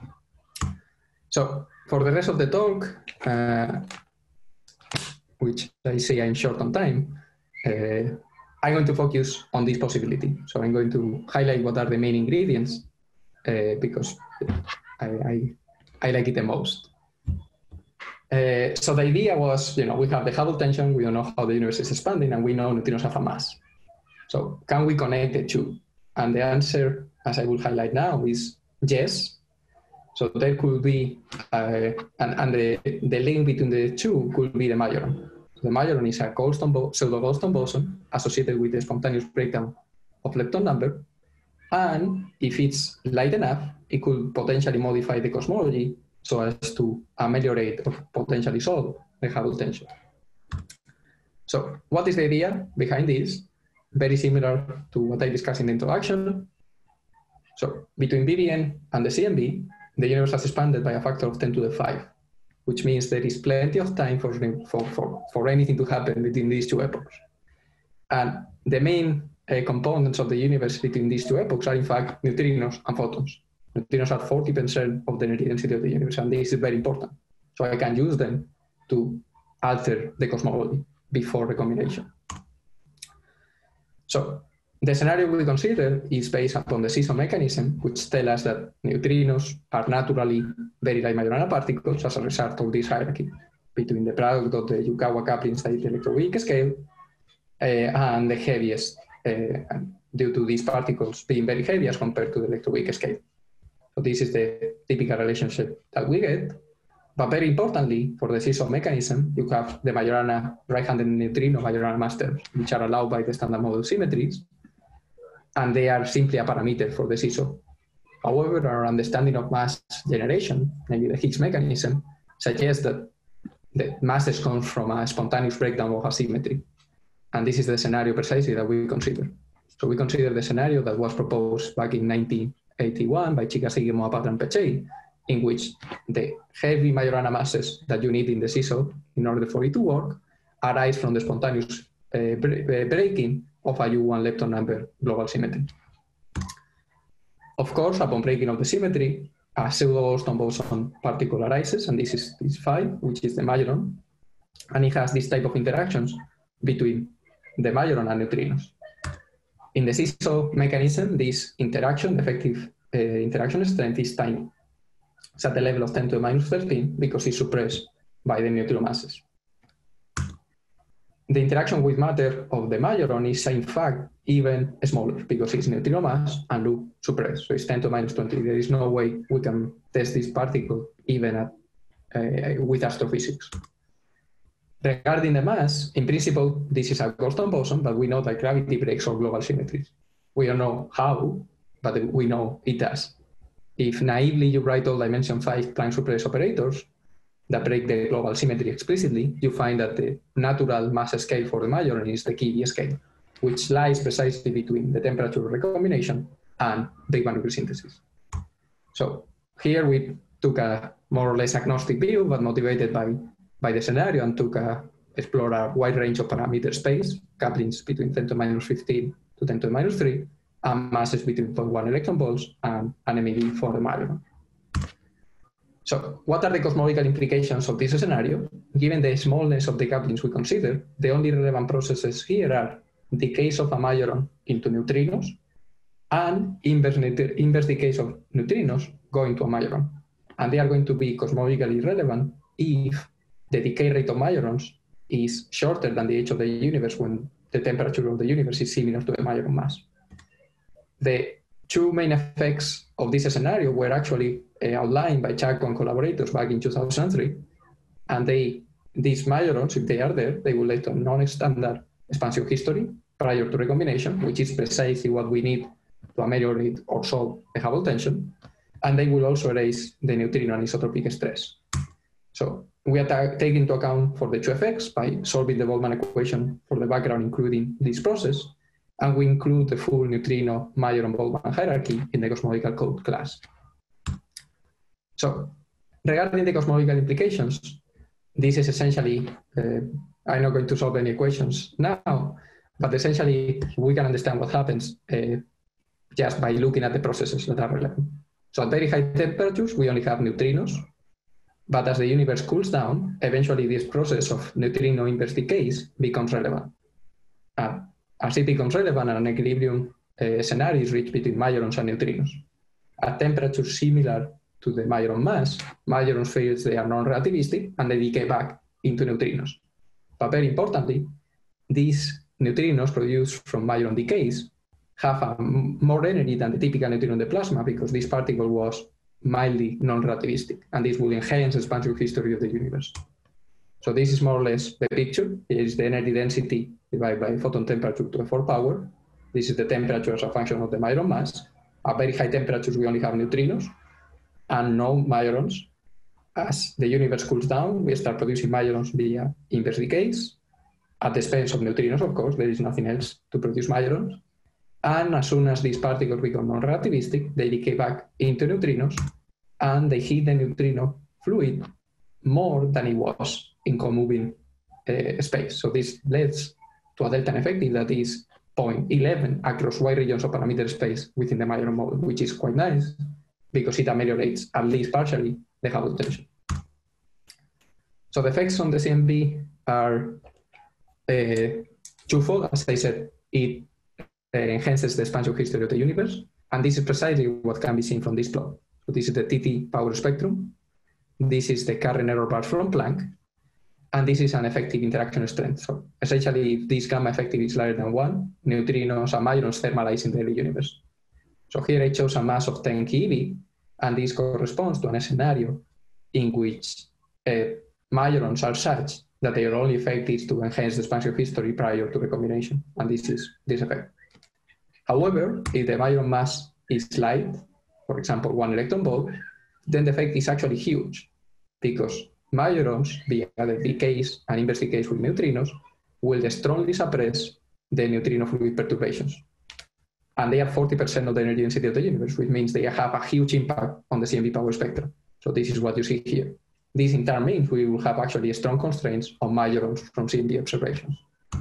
So for the rest of the talk, uh, which I say I'm short on time, uh, I'm going to focus on this possibility. So I'm going to highlight what are the main ingredients uh, because I, I, I like it the most. Uh, so the idea was, you know, we have the Hubble tension, we don't know how the universe is expanding, and we know neutrinos have a mass. So can we connect the two? And the answer, as I will highlight now, is yes. So there could be, uh, and, and the, the link between the two could be the majoron. The majoron is a Goldstone, pseudo-Goldstone boson associated with the spontaneous breakdown of lepton number. And if it's light enough, it could potentially modify the cosmology so as to ameliorate or potentially solve the Hubble tension. So what is the idea behind this? Very similar to what I discussed in the introduction. So between B B N and the C M B, the universe has expanded by a factor of ten to the five, which means there is plenty of time for, for, for, for anything to happen between these two epochs. And the main uh, components of the universe between these two epochs are in fact neutrinos and photons. Neutrinos are forty percent of the energy density of the universe, and this is very important. So I can use them to alter the cosmology before recombination. So the scenario we consider is based upon the seesaw mechanism, which tells us that neutrinos are naturally very light Majorana particles as a result of this hierarchy between the product of the Yukawa coupling side electroweak scale uh, and the heaviest, uh, due to these particles being very heavy as compared to the electroweak scale. So this is the typical relationship that we get. But very importantly, for the seesaw mechanism, you have the Majorana right-handed neutrino Majorana masters, which are allowed by the standard model symmetries, and they are simply a parameter for the seesaw. However, our understanding of mass generation, maybe the Higgs mechanism, suggests that the masses come from a spontaneous breakdown of a symmetry. And this is the scenario precisely that we consider. So we consider the scenario that was proposed back in nineteen eighty-one by Chikashige, Mohapatra, and Peccei, in which the heavy Majorana masses that you need in the seesaw in order for it to work arise from the spontaneous uh, breaking of a U one lepton number global symmetry. Of course, upon breaking of the symmetry, a pseudo-Goldstone boson particle arises, and this is this phi, which is the majoron, and it has this type of interactions between the majoron and neutrinos. In the seesaw mechanism, this interaction, effective uh, interaction strength is tiny. It's at the level of ten to the minus thirteen because it's suppressed by the neutrino masses. the interaction with matter of the majoron is in fact even smaller because it's neutrino mass and loop suppressed. So it's ten to the minus twenty. There is no way we can test this particle even at, uh, with astrophysics. Regarding the mass, in principle, this is a Goldstone boson, but we know that gravity breaks all global symmetries. We don't know how, but we know it does. If naively you write all dimension five Planck suppressed operators that break the global symmetry explicitly, you find that the natural mass scale for the majoron is the Kivi scale, which lies precisely between the temperature recombination and Big Bang nuclear synthesis. So here we took a more or less agnostic view, but motivated by, by the scenario, and took a, explore a wide range of parameter space, couplings between ten to the minus fifteen to ten to the minus three, and masses between zero point one electron volts and an M E V for the majoron. So what are the cosmological implications of this scenario? Given the smallness of the couplings we consider, the only relevant processes here are decays of a majoron into neutrinos and inverse, inverse decays of neutrinos going to a majoron. And they are going to be cosmologically relevant if the decay rate of majorons is shorter than the age of the universe when the temperature of the universe is similar to the majoron mass. The two main effects of this scenario were actually uh, outlined by Chaco and collaborators back in two thousand three. And they, these majorons, if they are there, they will lead to non-standard expansion history prior to recombination, which is precisely what we need to ameliorate or solve the Hubble tension. And they will also erase the neutrino anisotropic stress. So we are taking into account for the two effects by solving the Boltzmann equation for the background, including this process. And we include the full neutrino majoron Boltzmann hierarchy in the cosmological code class. So regarding the cosmological implications, this is essentially, uh, I'm not going to solve any equations now, but essentially we can understand what happens uh, just by looking at the processes that are relevant. So at very high temperatures, we only have neutrinos, but as the universe cools down, eventually this process of neutrino inverse decays becomes relevant. Uh, As it becomes relevant, an equilibrium uh, scenario is reached between majorons and neutrinos. At temperatures similar to the majoron mass, majoron fields they are non-relativistic and they decay back into neutrinos. But very importantly, these neutrinos produced from majoron decays have a more energy than the typical neutrino in the plasma because this particle was mildly non-relativistic, and this will enhance the expansion history of the universe. So this is more or less the picture. Here is the energy density divided by photon temperature to the fourth power. This is the temperature as a function of the majoron mass. At very high temperatures, we only have neutrinos and no majorons. As the universe cools down, we start producing majorons via inverse decays. At the expense of neutrinos, of course, there is nothing else to produce majorons. And as soon as these particles become non-relativistic, they decay back into neutrinos and they heat the neutrino fluid more than it was in co-moving uh, space. So this leads to a delta effective that is zero point one one across wide regions of parameter space within the majoron model, which is quite nice because it ameliorates at least partially the Hubble tension. So the effects on the C M B are uh, twofold. As I said, it uh, enhances the expansion history of the universe, and this is precisely what can be seen from this plot. So this is the T T power spectrum. This is the current error bars from Planck. And this is an effective interaction strength. So essentially, if this gamma effective is larger than one, neutrinos and majorons thermalize in the early universe. So here I chose a mass of ten keV, and this corresponds to a scenario in which uh, majorons are such that their only effect is to enhance the expansion history prior to recombination, and this is this effect. However, if the majoron mass is light, for example, one electron volt, then the effect is actually huge, because majorons, via the decays and inverse decays with neutrinos, will strongly suppress the neutrino fluid perturbations. And they are forty percent of the energy density of the universe, which means they have a huge impact on the C M B power spectrum. So this is what you see here. This in turn means we will have actually strong constraints on majorons from C M B observations.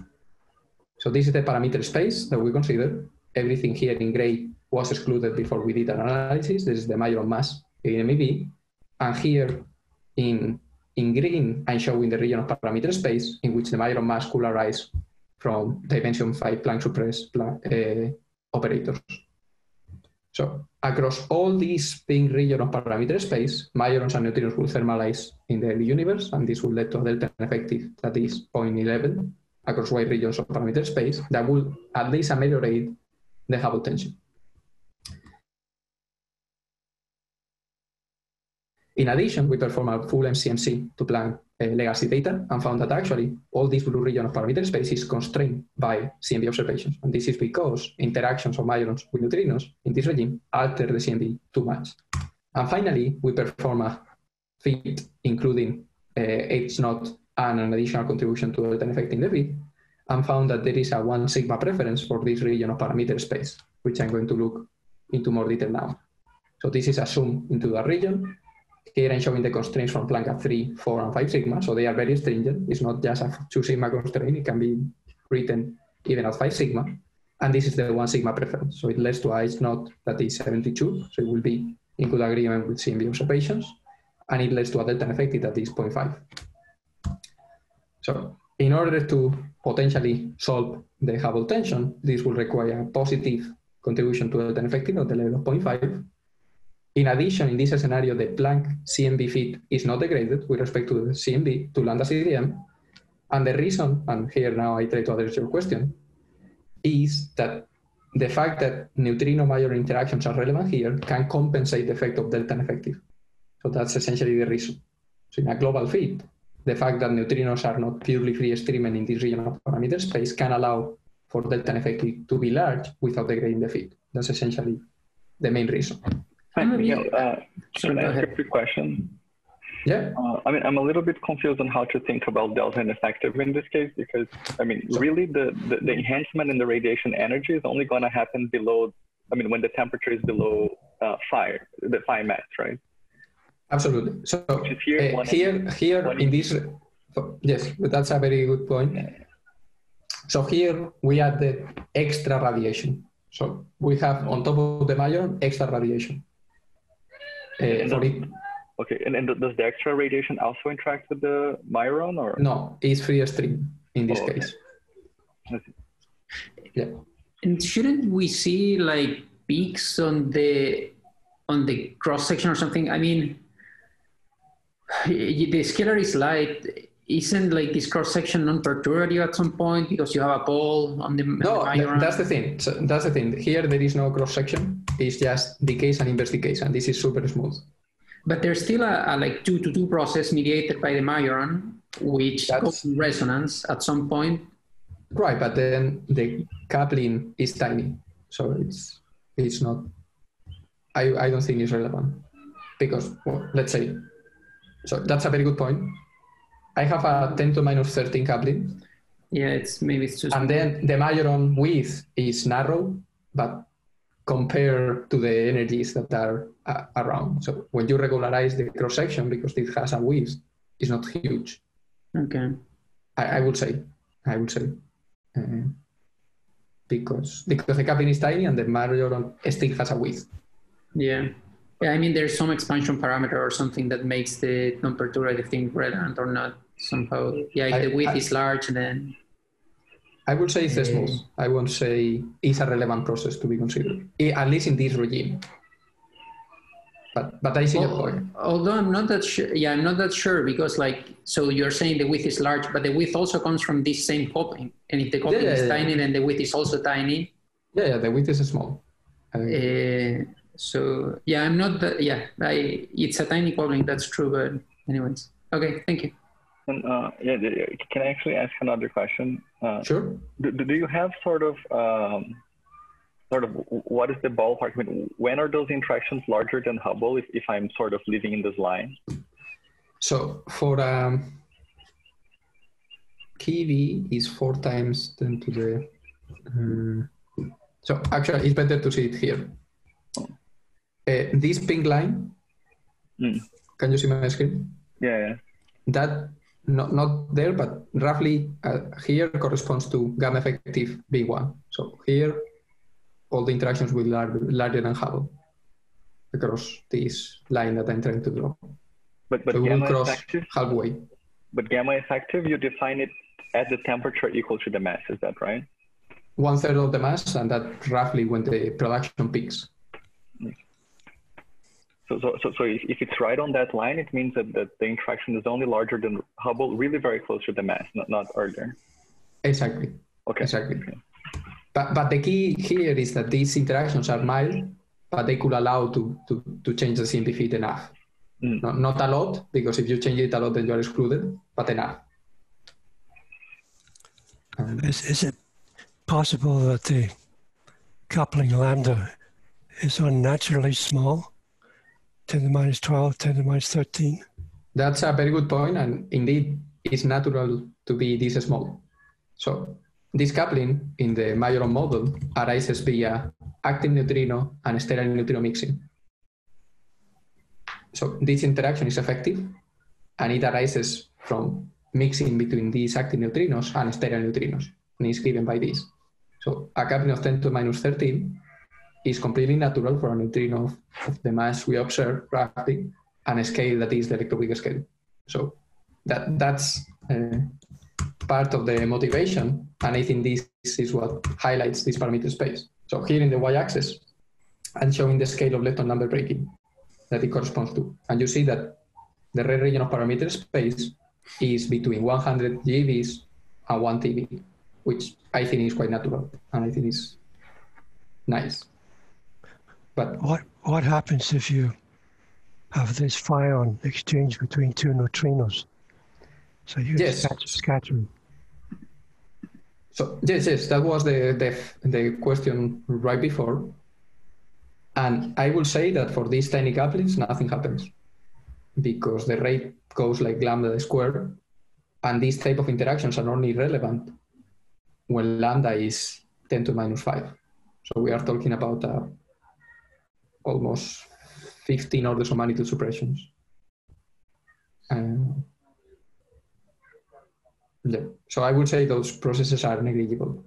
So this is the parameter space that we consider. Everything here in gray was excluded before we did an analysis. This is the majoron mass in M E V. And here in In green, I'm showing the region of parameter space in which the majoron mass could arise from dimension five Planck suppressed uh, operators. So across all these pink region of parameter space, majorons and neutrinos will thermalize in the early universe, and this will lead to a delta effective that is zero point one one across wide regions of parameter space that will at least ameliorate the Hubble tension. In addition, we performed a full M C M C to Planck uh, legacy data and found that actually all this blue region of parameter space is constrained by C M B observations. And this is because interactions of majorons with neutrinos in this regime alter the C M B too much. And finally, we perform a fit including uh, H naught and an additional contribution to delta effect in the fit, and found that there is a one sigma preference for this region of parameter space, which I'm going to look into more detail now. So this is assumed into the region. Here I'm showing the constraints from Planck at three, four, and five sigma, so they are very stringent. It's not just a two sigma constraint, it can be written even at five sigma. And this is the one sigma preference. So it leads to a H naught that is seventy-two, so it will be in good agreement with C M B observations. And it leads to a delta effective that is zero point five. So in order to potentially solve the Hubble tension, this will require a positive contribution to delta effective at the level of zero point five. In addition, in this scenario, the Planck C M B fit is not degraded with respect to the C M B to lambda C D M. And the reason, and here now I try to address your question, is that the fact that neutrino major interactions are relevant here can compensate the effect of delta effective. So that's essentially the reason. So in a global fit, the fact that neutrinos are not purely free streaming in this region of parameter space can allow for delta effective to be large without degrading the fit. That's essentially the main reason. Hi, Miguel. Uh, can I ask a quick question? Yeah. Uh, I mean, I'm a little bit confused on how to think about delta ineffective in this case, because, I mean, really the, the, the enhancement in the radiation energy is only going to happen below, I mean, when the temperature is below uh, phi, the phi max, right? Absolutely. So here, uh, here, here in this, oh, yes, but that's a very good point. So here we add the extra radiation. So we have on top of the major extra radiation. Uh, for it, okay, and, and does the extra radiation also interact with the majoron, or no? It's free stream in this oh, okay. case. Yeah. And shouldn't we see like peaks on the on the cross section or something? I mean, the scalar is light. Isn't like this cross section non-perturbative at some point because you have a pole on the no? The that's the thing. So that's the thing. Here there is no cross section. It's just decays and inverse decays, and this is super smooth. But there's still a, a like two to two process mediated by the majoron, which that's, goes in resonance at some point. Right, but then the coupling is tiny, so it's it's not. I I don't think it's relevant because well, let's say. So that's a very good point. I have a ten to the minus thirteen coupling. Yeah, it's maybe it's just. And then the majoron width is narrow, but compared to the energies that are uh, around. So when you regularize the cross section, because it has a width, it's not huge. Okay. I, I would say, I would say, uh, because because the coupling is tiny and the majoron still has a width. Yeah. Yeah, I mean, there's some expansion parameter or something that makes the non-perturbative thing relevant or not somehow. Yeah, if I, the width I, is large, then... I would say it's uh, smooth. I won't say it's a relevant process to be considered, at least in this regime. But but I see well, your point. Although I'm not that sure. Yeah, I'm not that sure because like, so you're saying the width is large, but the width also comes from this same coupling. And if the coupling yeah, yeah, is yeah. tiny, then the width is also tiny. Yeah, yeah, the width is small. Uh, So yeah, I'm not that, yeah, I, it's a tiny coupling, that's true, but anyways. Okay, thank you. And, uh, yeah, can I actually ask another question? Uh, sure. Do, do you have sort of, um, sort of, what is the ballpark? I mean, when are those interactions larger than Hubble if, if I'm sort of living in this line? So for um, K V is four times ten to the, um, so actually it's better to see it here. Uh, this pink line, mm. Can you see my screen? Yeah, yeah. That, not, not there, but roughly uh, here corresponds to gamma effective being one. So here, all the interactions will be larger, larger than Hubble across this line that I'm trying to draw. But, but so gamma we'll cross effective, halfway. But gamma effective, you define it at the temperature equal to the mass, is that right? One third of the mass, and that roughly when the production peaks. So, so, so, so if, if it's right on that line, it means that, that the interaction is only larger than Hubble, really very close to the mass, not, not earlier. Exactly. Okay. Exactly. But but the key here is that these interactions are mild, but they could allow to to, to change the C M P fit enough. Mm. Not, not a lot, because if you change it a lot, then you are excluded, but enough. Um, is, is it possible that the coupling lambda is unnaturally small? ten to the minus twelve, ten to the minus thirteen? That's a very good point, and indeed, it's natural to be this small. So this coupling in the Majoron model arises via active neutrino and sterile neutrino mixing. So this interaction is effective, and it arises from mixing between these active neutrinos and sterile neutrinos, and is given by this. So a coupling of ten to the minus thirteen is completely natural for a neutrino of, of the mass we observe roughly, and a scale that is the electroweak scale. So that that's uh, part of the motivation, and I think this is what highlights this parameter space. So here in the y-axis, I'm showing the scale of lepton number breaking that it corresponds to. And you see that the red region of parameter space is between one hundred G E Vs and one T V, which I think is quite natural, and I think is nice. But what what happens if you have this phi-on exchange between two neutrinos? So you yes. get scattering. So yes, yes, that was the, the the question right before. And I will say that for these tiny couplings, nothing happens, because the rate goes like lambda squared, and these type of interactions are only relevant when lambda is ten to the minus five. So we are talking about uh, almost fifteen orders of magnitude suppressions. Um, yeah. So I would say those processes are negligible.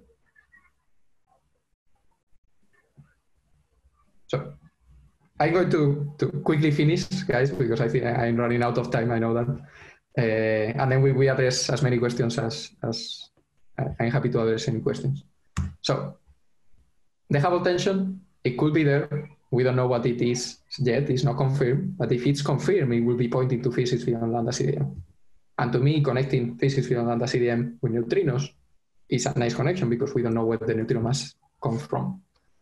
So I'm going to, to quickly finish, guys, because I think I'm running out of time, I know that. Uh, and then we, we address as many questions as, as I'm happy to address any questions. So the Hubble tension, it could be there. We don't know what it is yet, it's not confirmed, but if it's confirmed, it will be pointing to physics beyond lambda C D M. And to me, connecting physics beyond lambda C D M with neutrinos is a nice connection, because we don't know where the neutrino mass comes from.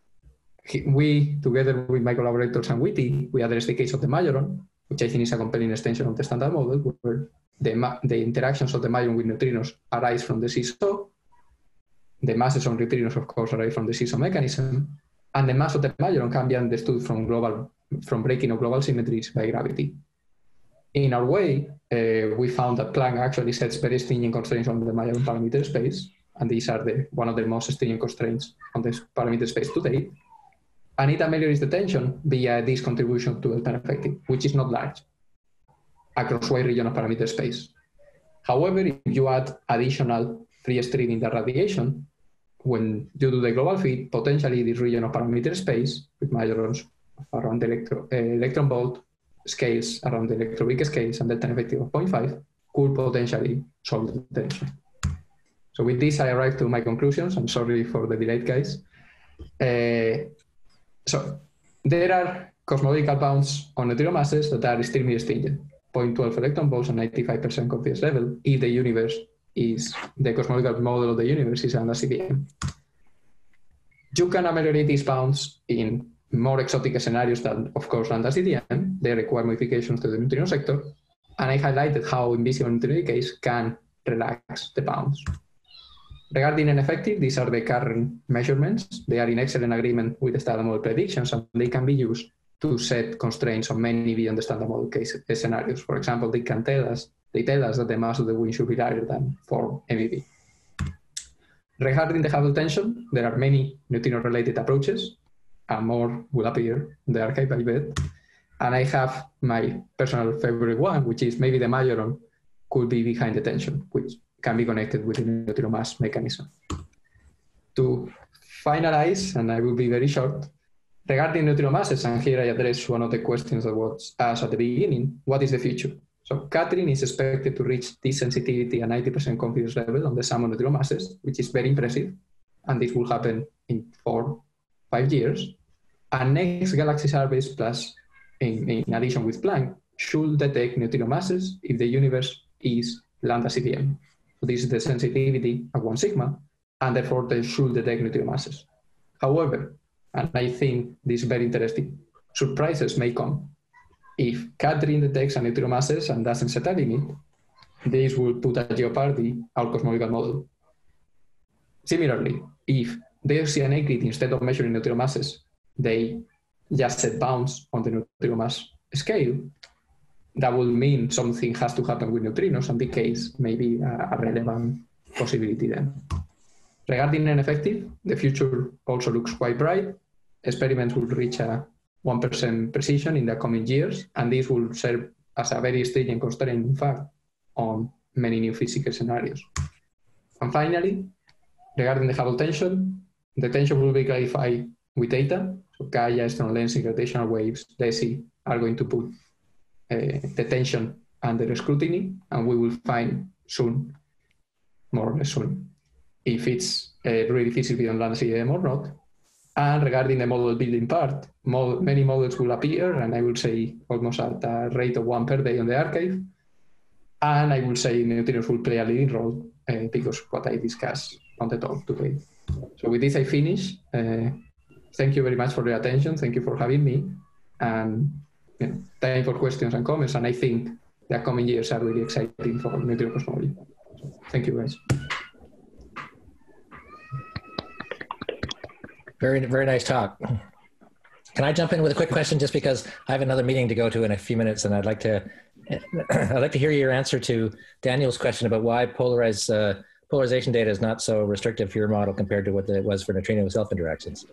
We, together with my collaborators and Witty, we address the case of the Majoron, which I think is a compelling extension of the standard model, where the, the interactions of the Majoron with neutrinos arise from the seesaw. The masses of neutrinos, of course, arise from the seesaw mechanism, and the mass of the Majoron can be understood from global, from breaking of global symmetries by gravity. In our way, uh, we found that Planck actually sets very stringent constraints on the Majoron parameter space, and these are the, one of the most stringent constraints on this parameter space to date. And it ameliorates the tension via this contribution to delta effective, which is not large, across wide region of parameter space. However, if you add additional free streaming the radiation, when you do the global fit, potentially this region of parameter space with Majorons around the electro, uh, electron volt scales, around the electroweak scales, and delta effective of zero point five could potentially solve the tension. So with this, I arrived to my conclusions. I'm sorry for the delay, guys. Uh, So there are cosmological bounds on neutrino masses that are extremely stringent, zero point one two electron volts and ninety-five percent confidence level if the universe is, the cosmological model of the universe is lambda C D M. You can ameliorate these bounds in more exotic scenarios than, of course, lambda C D M. They require modifications to the neutrino sector, and I highlighted how invisible neutrino decays can relax the bounds. Regarding N effective, these are the current measurements. They are in excellent agreement with the standard model predictions, and they can be used to set constraints on many beyond the standard model case scenarios. For example, they can tell us, they tell us that the mass of the wind should be larger than four M E V. Regarding the Hubble tension, there are many neutrino-related approaches, and more will appear in the archive, I bet. And I have my personal favorite one, which is maybe the Majoron could be behind the tension, which can be connected with the neutrino mass mechanism. To finalize, and I will be very short, regarding neutrino masses, and here I address one of the questions that was asked at the beginning, what is the future? So Catherine is expected to reach this sensitivity and ninety percent confidence level on the sum of neutrino masses, which is very impressive, and this will happen in four, five years. And next Galaxy Surveys Plus, in, in addition with Planck, should detect neutrino masses if the universe is lambda C D M. this is the sensitivity at one sigma, and therefore they should detect neutrino masses. However, and I think this is very interesting, surprises may come. If Catherine detects a neutrino masses and doesn't set a limit, this will put at jeopardy our cosmological model. Similarly, if the oceanic grid, instead of measuring neutrino masses, they just set bounds on the neutrino mass scale, that will mean something has to happen with neutrinos, and the case may be a, a relevant possibility then. Regarding N effective, the future also looks quite bright. Experiments will reach a one percent precision in the coming years, and this will serve as a very stringent constraint, in fact, on many new physical scenarios. And finally, regarding the Hubble tension, the tension will be clarified with data. So Gaia, strong lensing, gravitational waves, D E S I are going to put uh, the tension under scrutiny, and we will find soon, more or less soon, if it's uh, really feasible on Lambda C D M or not. And regarding the model building part, mod many models will appear, and I will say almost at a rate of one per day on the archive. And I will say neutrinos will play a leading role uh, because what I discussed on the talk today. So with this, I finish. Uh, thank you very much for your attention. Thank you for having me. And you know, time for questions and comments. And I think the coming years are really exciting for neutrino cosmology. So thank you, guys. Very, very nice talk. Can I jump in with a quick question, just because I have another meeting to go to in a few minutes, and I'd like to, I'd like to hear your answer to Daniel's question about why polarized uh, polarization data is not so restrictive for your model compared to what it was for neutrino self-interactions.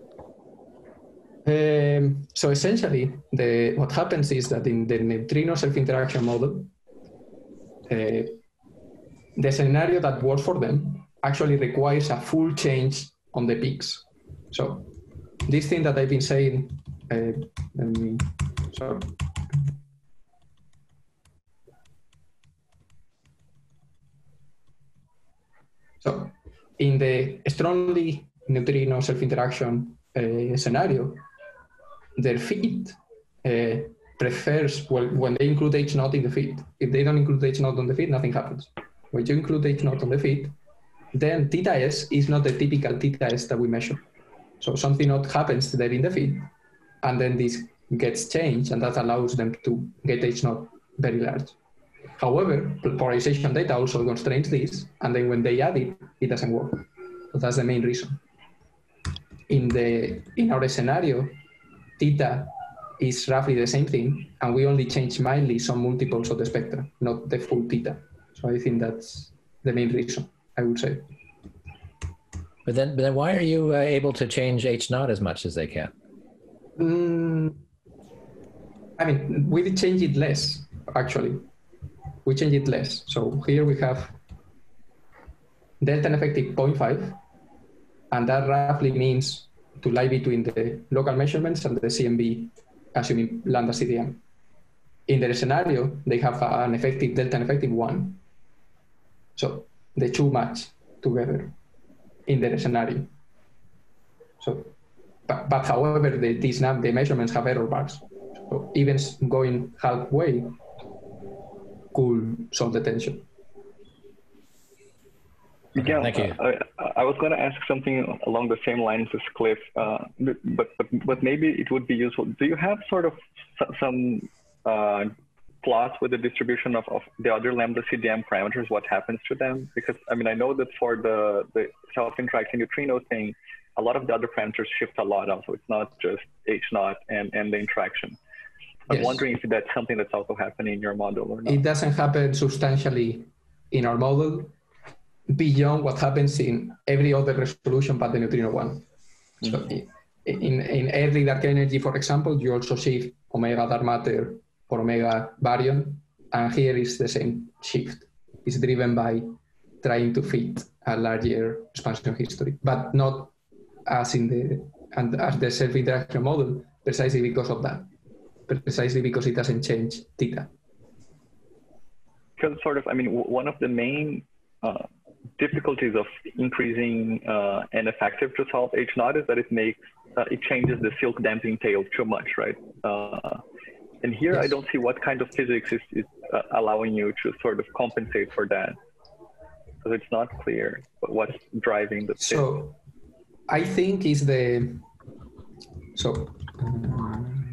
Um, so essentially, the, what happens is that in the neutrino self-interaction model, uh, the scenario that works for them actually requires a full change on the peaks. So this thing that I've been saying, uh, let me, sorry. So in the strongly neutrino self-interaction uh, scenario, their feed uh, prefers, well, when they include H naught in the feed. If they don't include H naught on the feed, nothing happens. When you include H naught on the feed, then theta S is not the typical theta S that we measure. So something odd happens there in the feed, and then this gets changed, and that allows them to get H naught very large. However, polarization data also constrains this, and then when they add it, it doesn't work. So that's the main reason. In, the, in our scenario, theta is roughly the same thing, and we only change mildly some multiples of the spectrum, not the full theta. So I think that's the main reason, I would say. But then, but then why are you uh, able to change H naught as much as they can? Mm, I mean, we did change it less, actually. We change it less. So here we have delta N effective zero point five, and that roughly means to lie between the local measurements and the C M B, assuming lambda C D M. In their scenario, they have an effective delta N effective one. So the two match together in their scenario. So, but, but however, the, these the measurements have error bars. So even going halfway could solve the tension. Yeah, Thank you. Uh, I, I was going to ask something along the same lines as Cliff, uh, but, but but maybe it would be useful. Do you have sort of some uh, plots with the distribution of, of the other lambda C D M parameters, what happens to them? Because I mean, I know that for the, the self-interacting neutrino thing, a lot of the other parameters shift a lot also. It's not just H naught and, and the interaction. I'm Yes. wondering if that's something that's also happening in your model or not. It doesn't happen substantially in our model beyond what happens in every other resolution but the neutrino one. Mm-hmm. So in, in early dark energy, for example, you also shift omega dark matter or omega baryon, and here is the same shift. It's driven by trying to fit a larger expansion history, but not as in the and as the self-interaction model, precisely because of that, precisely because it doesn't change theta. Because sort of, I mean, w one of the main uh, difficulties of increasing uh, N effective to solve H naught is that it makes uh, it changes the silk damping tail too much, right? Uh, and here yes. I don't see what kind of physics is, is uh, allowing you to sort of compensate for that. So it's not clear what's driving the fit. So I think is the, so, um,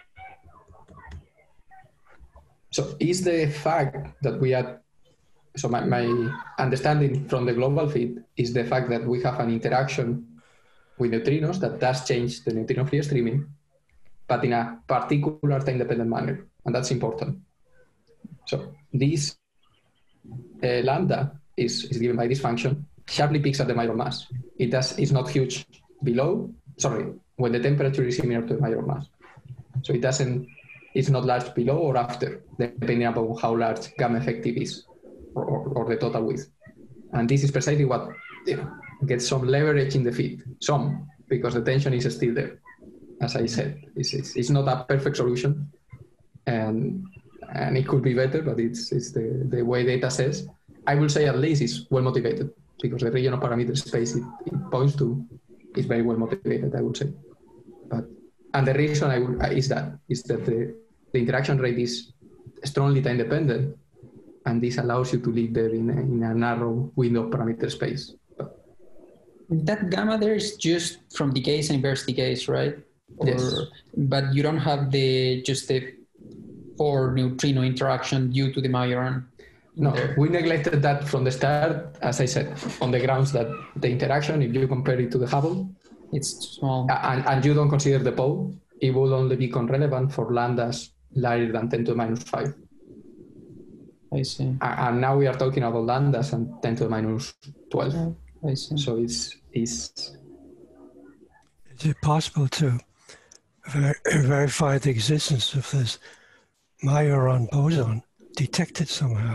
so is the fact that we are, so my, my understanding from the global fit is the fact that we have an interaction with neutrinos that does change the neutrino free streaming, but in a particular time-dependent manner, and that's important. So this uh, lambda is, is given by this function, sharply peaks at the major mass. It does, it's not huge below, sorry, when the temperature is similar to the major mass. So it doesn't, it's not large below or after, depending upon how large gamma effective is, or, or, or the total width. And this is precisely what, you know, gets some leverage in the fit, some, because the tension is still there. As I said, it's, it's, it's not a perfect solution, and and it could be better, but it's, it's the, the way data says. I will say at least it's well motivated, because the region of parameter space it, it points to is very well motivated, I would say. But and the reason I will, is that is that the, the interaction rate is strongly time dependent, and this allows you to live there in a, in a narrow window of parameter space. But that gamma there is just from decays and inverse decays, right? Or, yes. But you don't have the just the four neutrino interaction due to the Majoran. No, there. We neglected that from the start, as I said, on the grounds that the interaction, if you compare it to the Hubble, it's small. And, and you don't consider the pole, it will only become relevant for lambdas larger than ten to the minus five. I see. And now we are talking about lambdas and ten to the minus twelve. Oh, I see. So it's, it's... Is it possible to ver verify the existence of this Majoran boson, detect it somehow?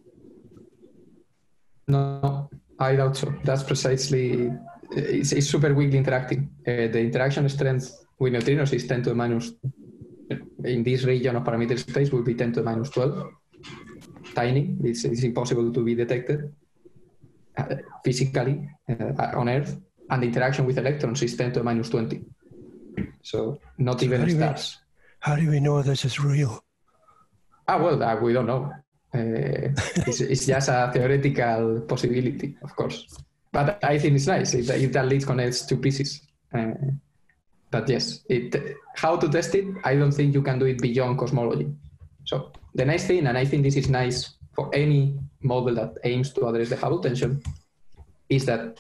No, I doubt so. That's precisely, it's, it's super weakly interacting. Uh, the interaction strength with neutrinos is ten to the minus, in this region of parameter space will be ten to the minus twelve. Tiny, it's, it's impossible to be detected uh, physically uh, on Earth. And the interaction with electrons is ten to the minus twenty. So not so even stars. How do we know this is real? Ah, well, uh, we don't know. Uh, it's, it's just a theoretical possibility, of course. But I think it's nice if, if that lead connects two pieces. Uh, but yes, it, how to test it, I don't think you can do it beyond cosmology. So the nice thing, and I think this is nice for any model that aims to address the Hubble tension, is that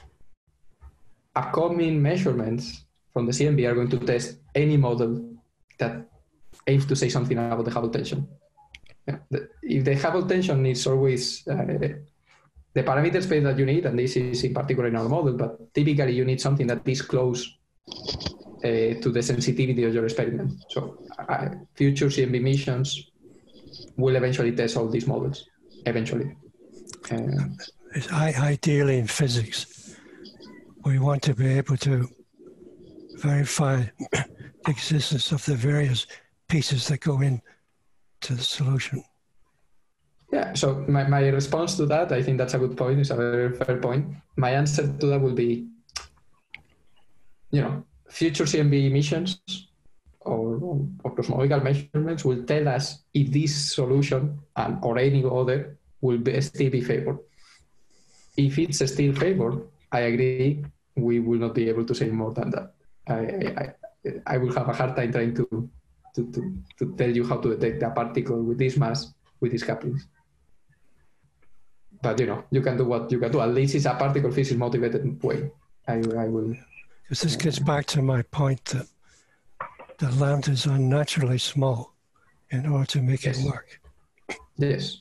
upcoming measurements from the C M B are going to test any model that aims to say something about the Hubble tension. Yeah. The, if the Hubble tension is always uh, the parameter space that you need, and this is in particular in our model, but typically you need something that is close uh, to the sensitivity of your experiment. So uh, future C M B missions will eventually test all these models, eventually. Uh, it's ideally in physics, we want to be able to verify the existence of the various pieces that go in to the solution. Yeah, so my, my response to that, I think that's a good point, it's a very fair point. My answer to that will be, you know, future C M B missions or, or cosmological measurements will tell us if this solution and, or any other will be, still be favored. If it's still favored, I agree, we will not be able to say more than that. I, I, I will have a hard time trying to To, to, to tell you how to detect a particle with this mass, with these couplings. But you know, you can do what you can do. At least it's a particle physics motivated way. I, I will. Because this gets back to my point that the lambdas are naturally small in order to make yes. it work. Yes.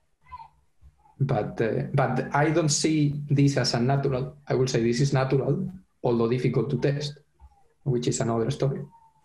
But, uh, but I don't see this as a natural. I will say this is natural, although difficult to test, which is another story.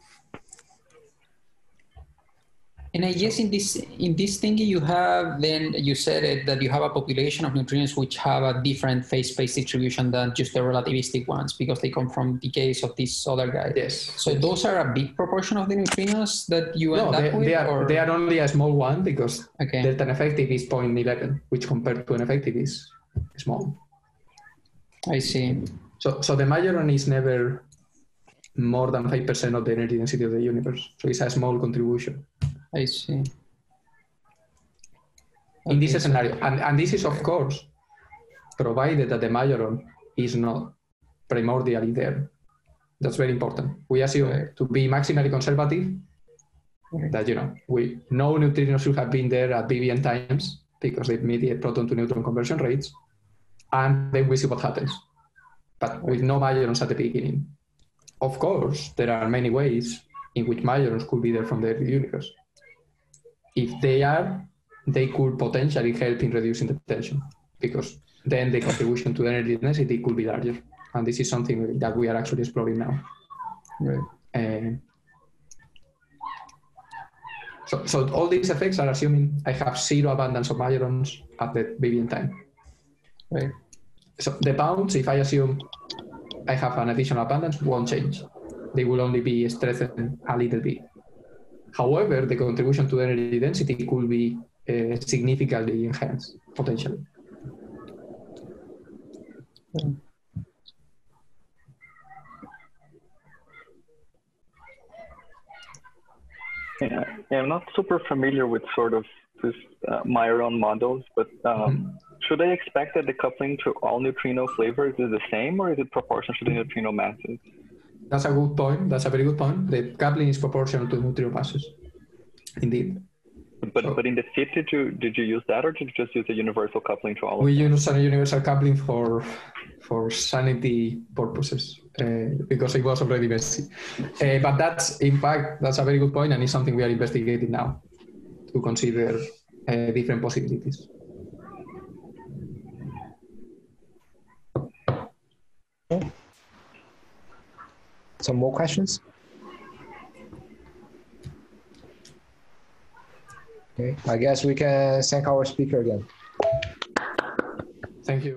And I guess in this in this thingy you have, then you said it, that you have a population of neutrinos which have a different phase space distribution than just the relativistic ones because they come from decays of this other guy. Yes. So yes. those are a big proportion of the neutrinos that you no, end up they, with? They are, or? they are only a small one because okay. delta effective is zero point one one, which compared to an effective is small. I see. So, so the Majoran is never more than five percent of the energy density of the universe. So it's a small contribution. I see. In Okay, this scenario, and, and this is of course provided that the majoron is not primordially there. That's very important. We assume right. to be maximally conservative right. that, you know, we no neutrinos should have been there at B B N times because they mediate proton to neutron conversion rates, and then we see what happens. But right. with no majorons at the beginning. Of course, there are many ways in which majorons could be there from the universe. If they are, they could potentially help in reducing the tension, because then the contribution to energy density could be larger. And this is something that we are actually exploring now. Right. Uh, so, so all these effects are assuming I have zero abundance of majorons at the B B N time. Right. So the bounds, if I assume I have an additional abundance, won't change. They will only be strengthened a little bit. However, the contribution to energy density could be uh, significantly enhanced, potentially. Hmm. Yeah, yeah, I'm not super familiar with sort of this uh, Majoron models, but um, mm-hmm. should I expect that the coupling to all neutrino flavors is the same, or is it proportional to the neutrino masses? That's a good point. That's a very good point. The coupling is proportional to neutrino masses, indeed. But so, but in the fit, did you did you use that, or did you just use a universal coupling to all of we them? We use a universal coupling for for sanity purposes uh, because it was already messy. Uh, but that's in fact that's a very good point, and it's something we are investigating now to consider uh, different possibilities. Some more questions? Okay, I guess we can thank our speaker again. Thank you.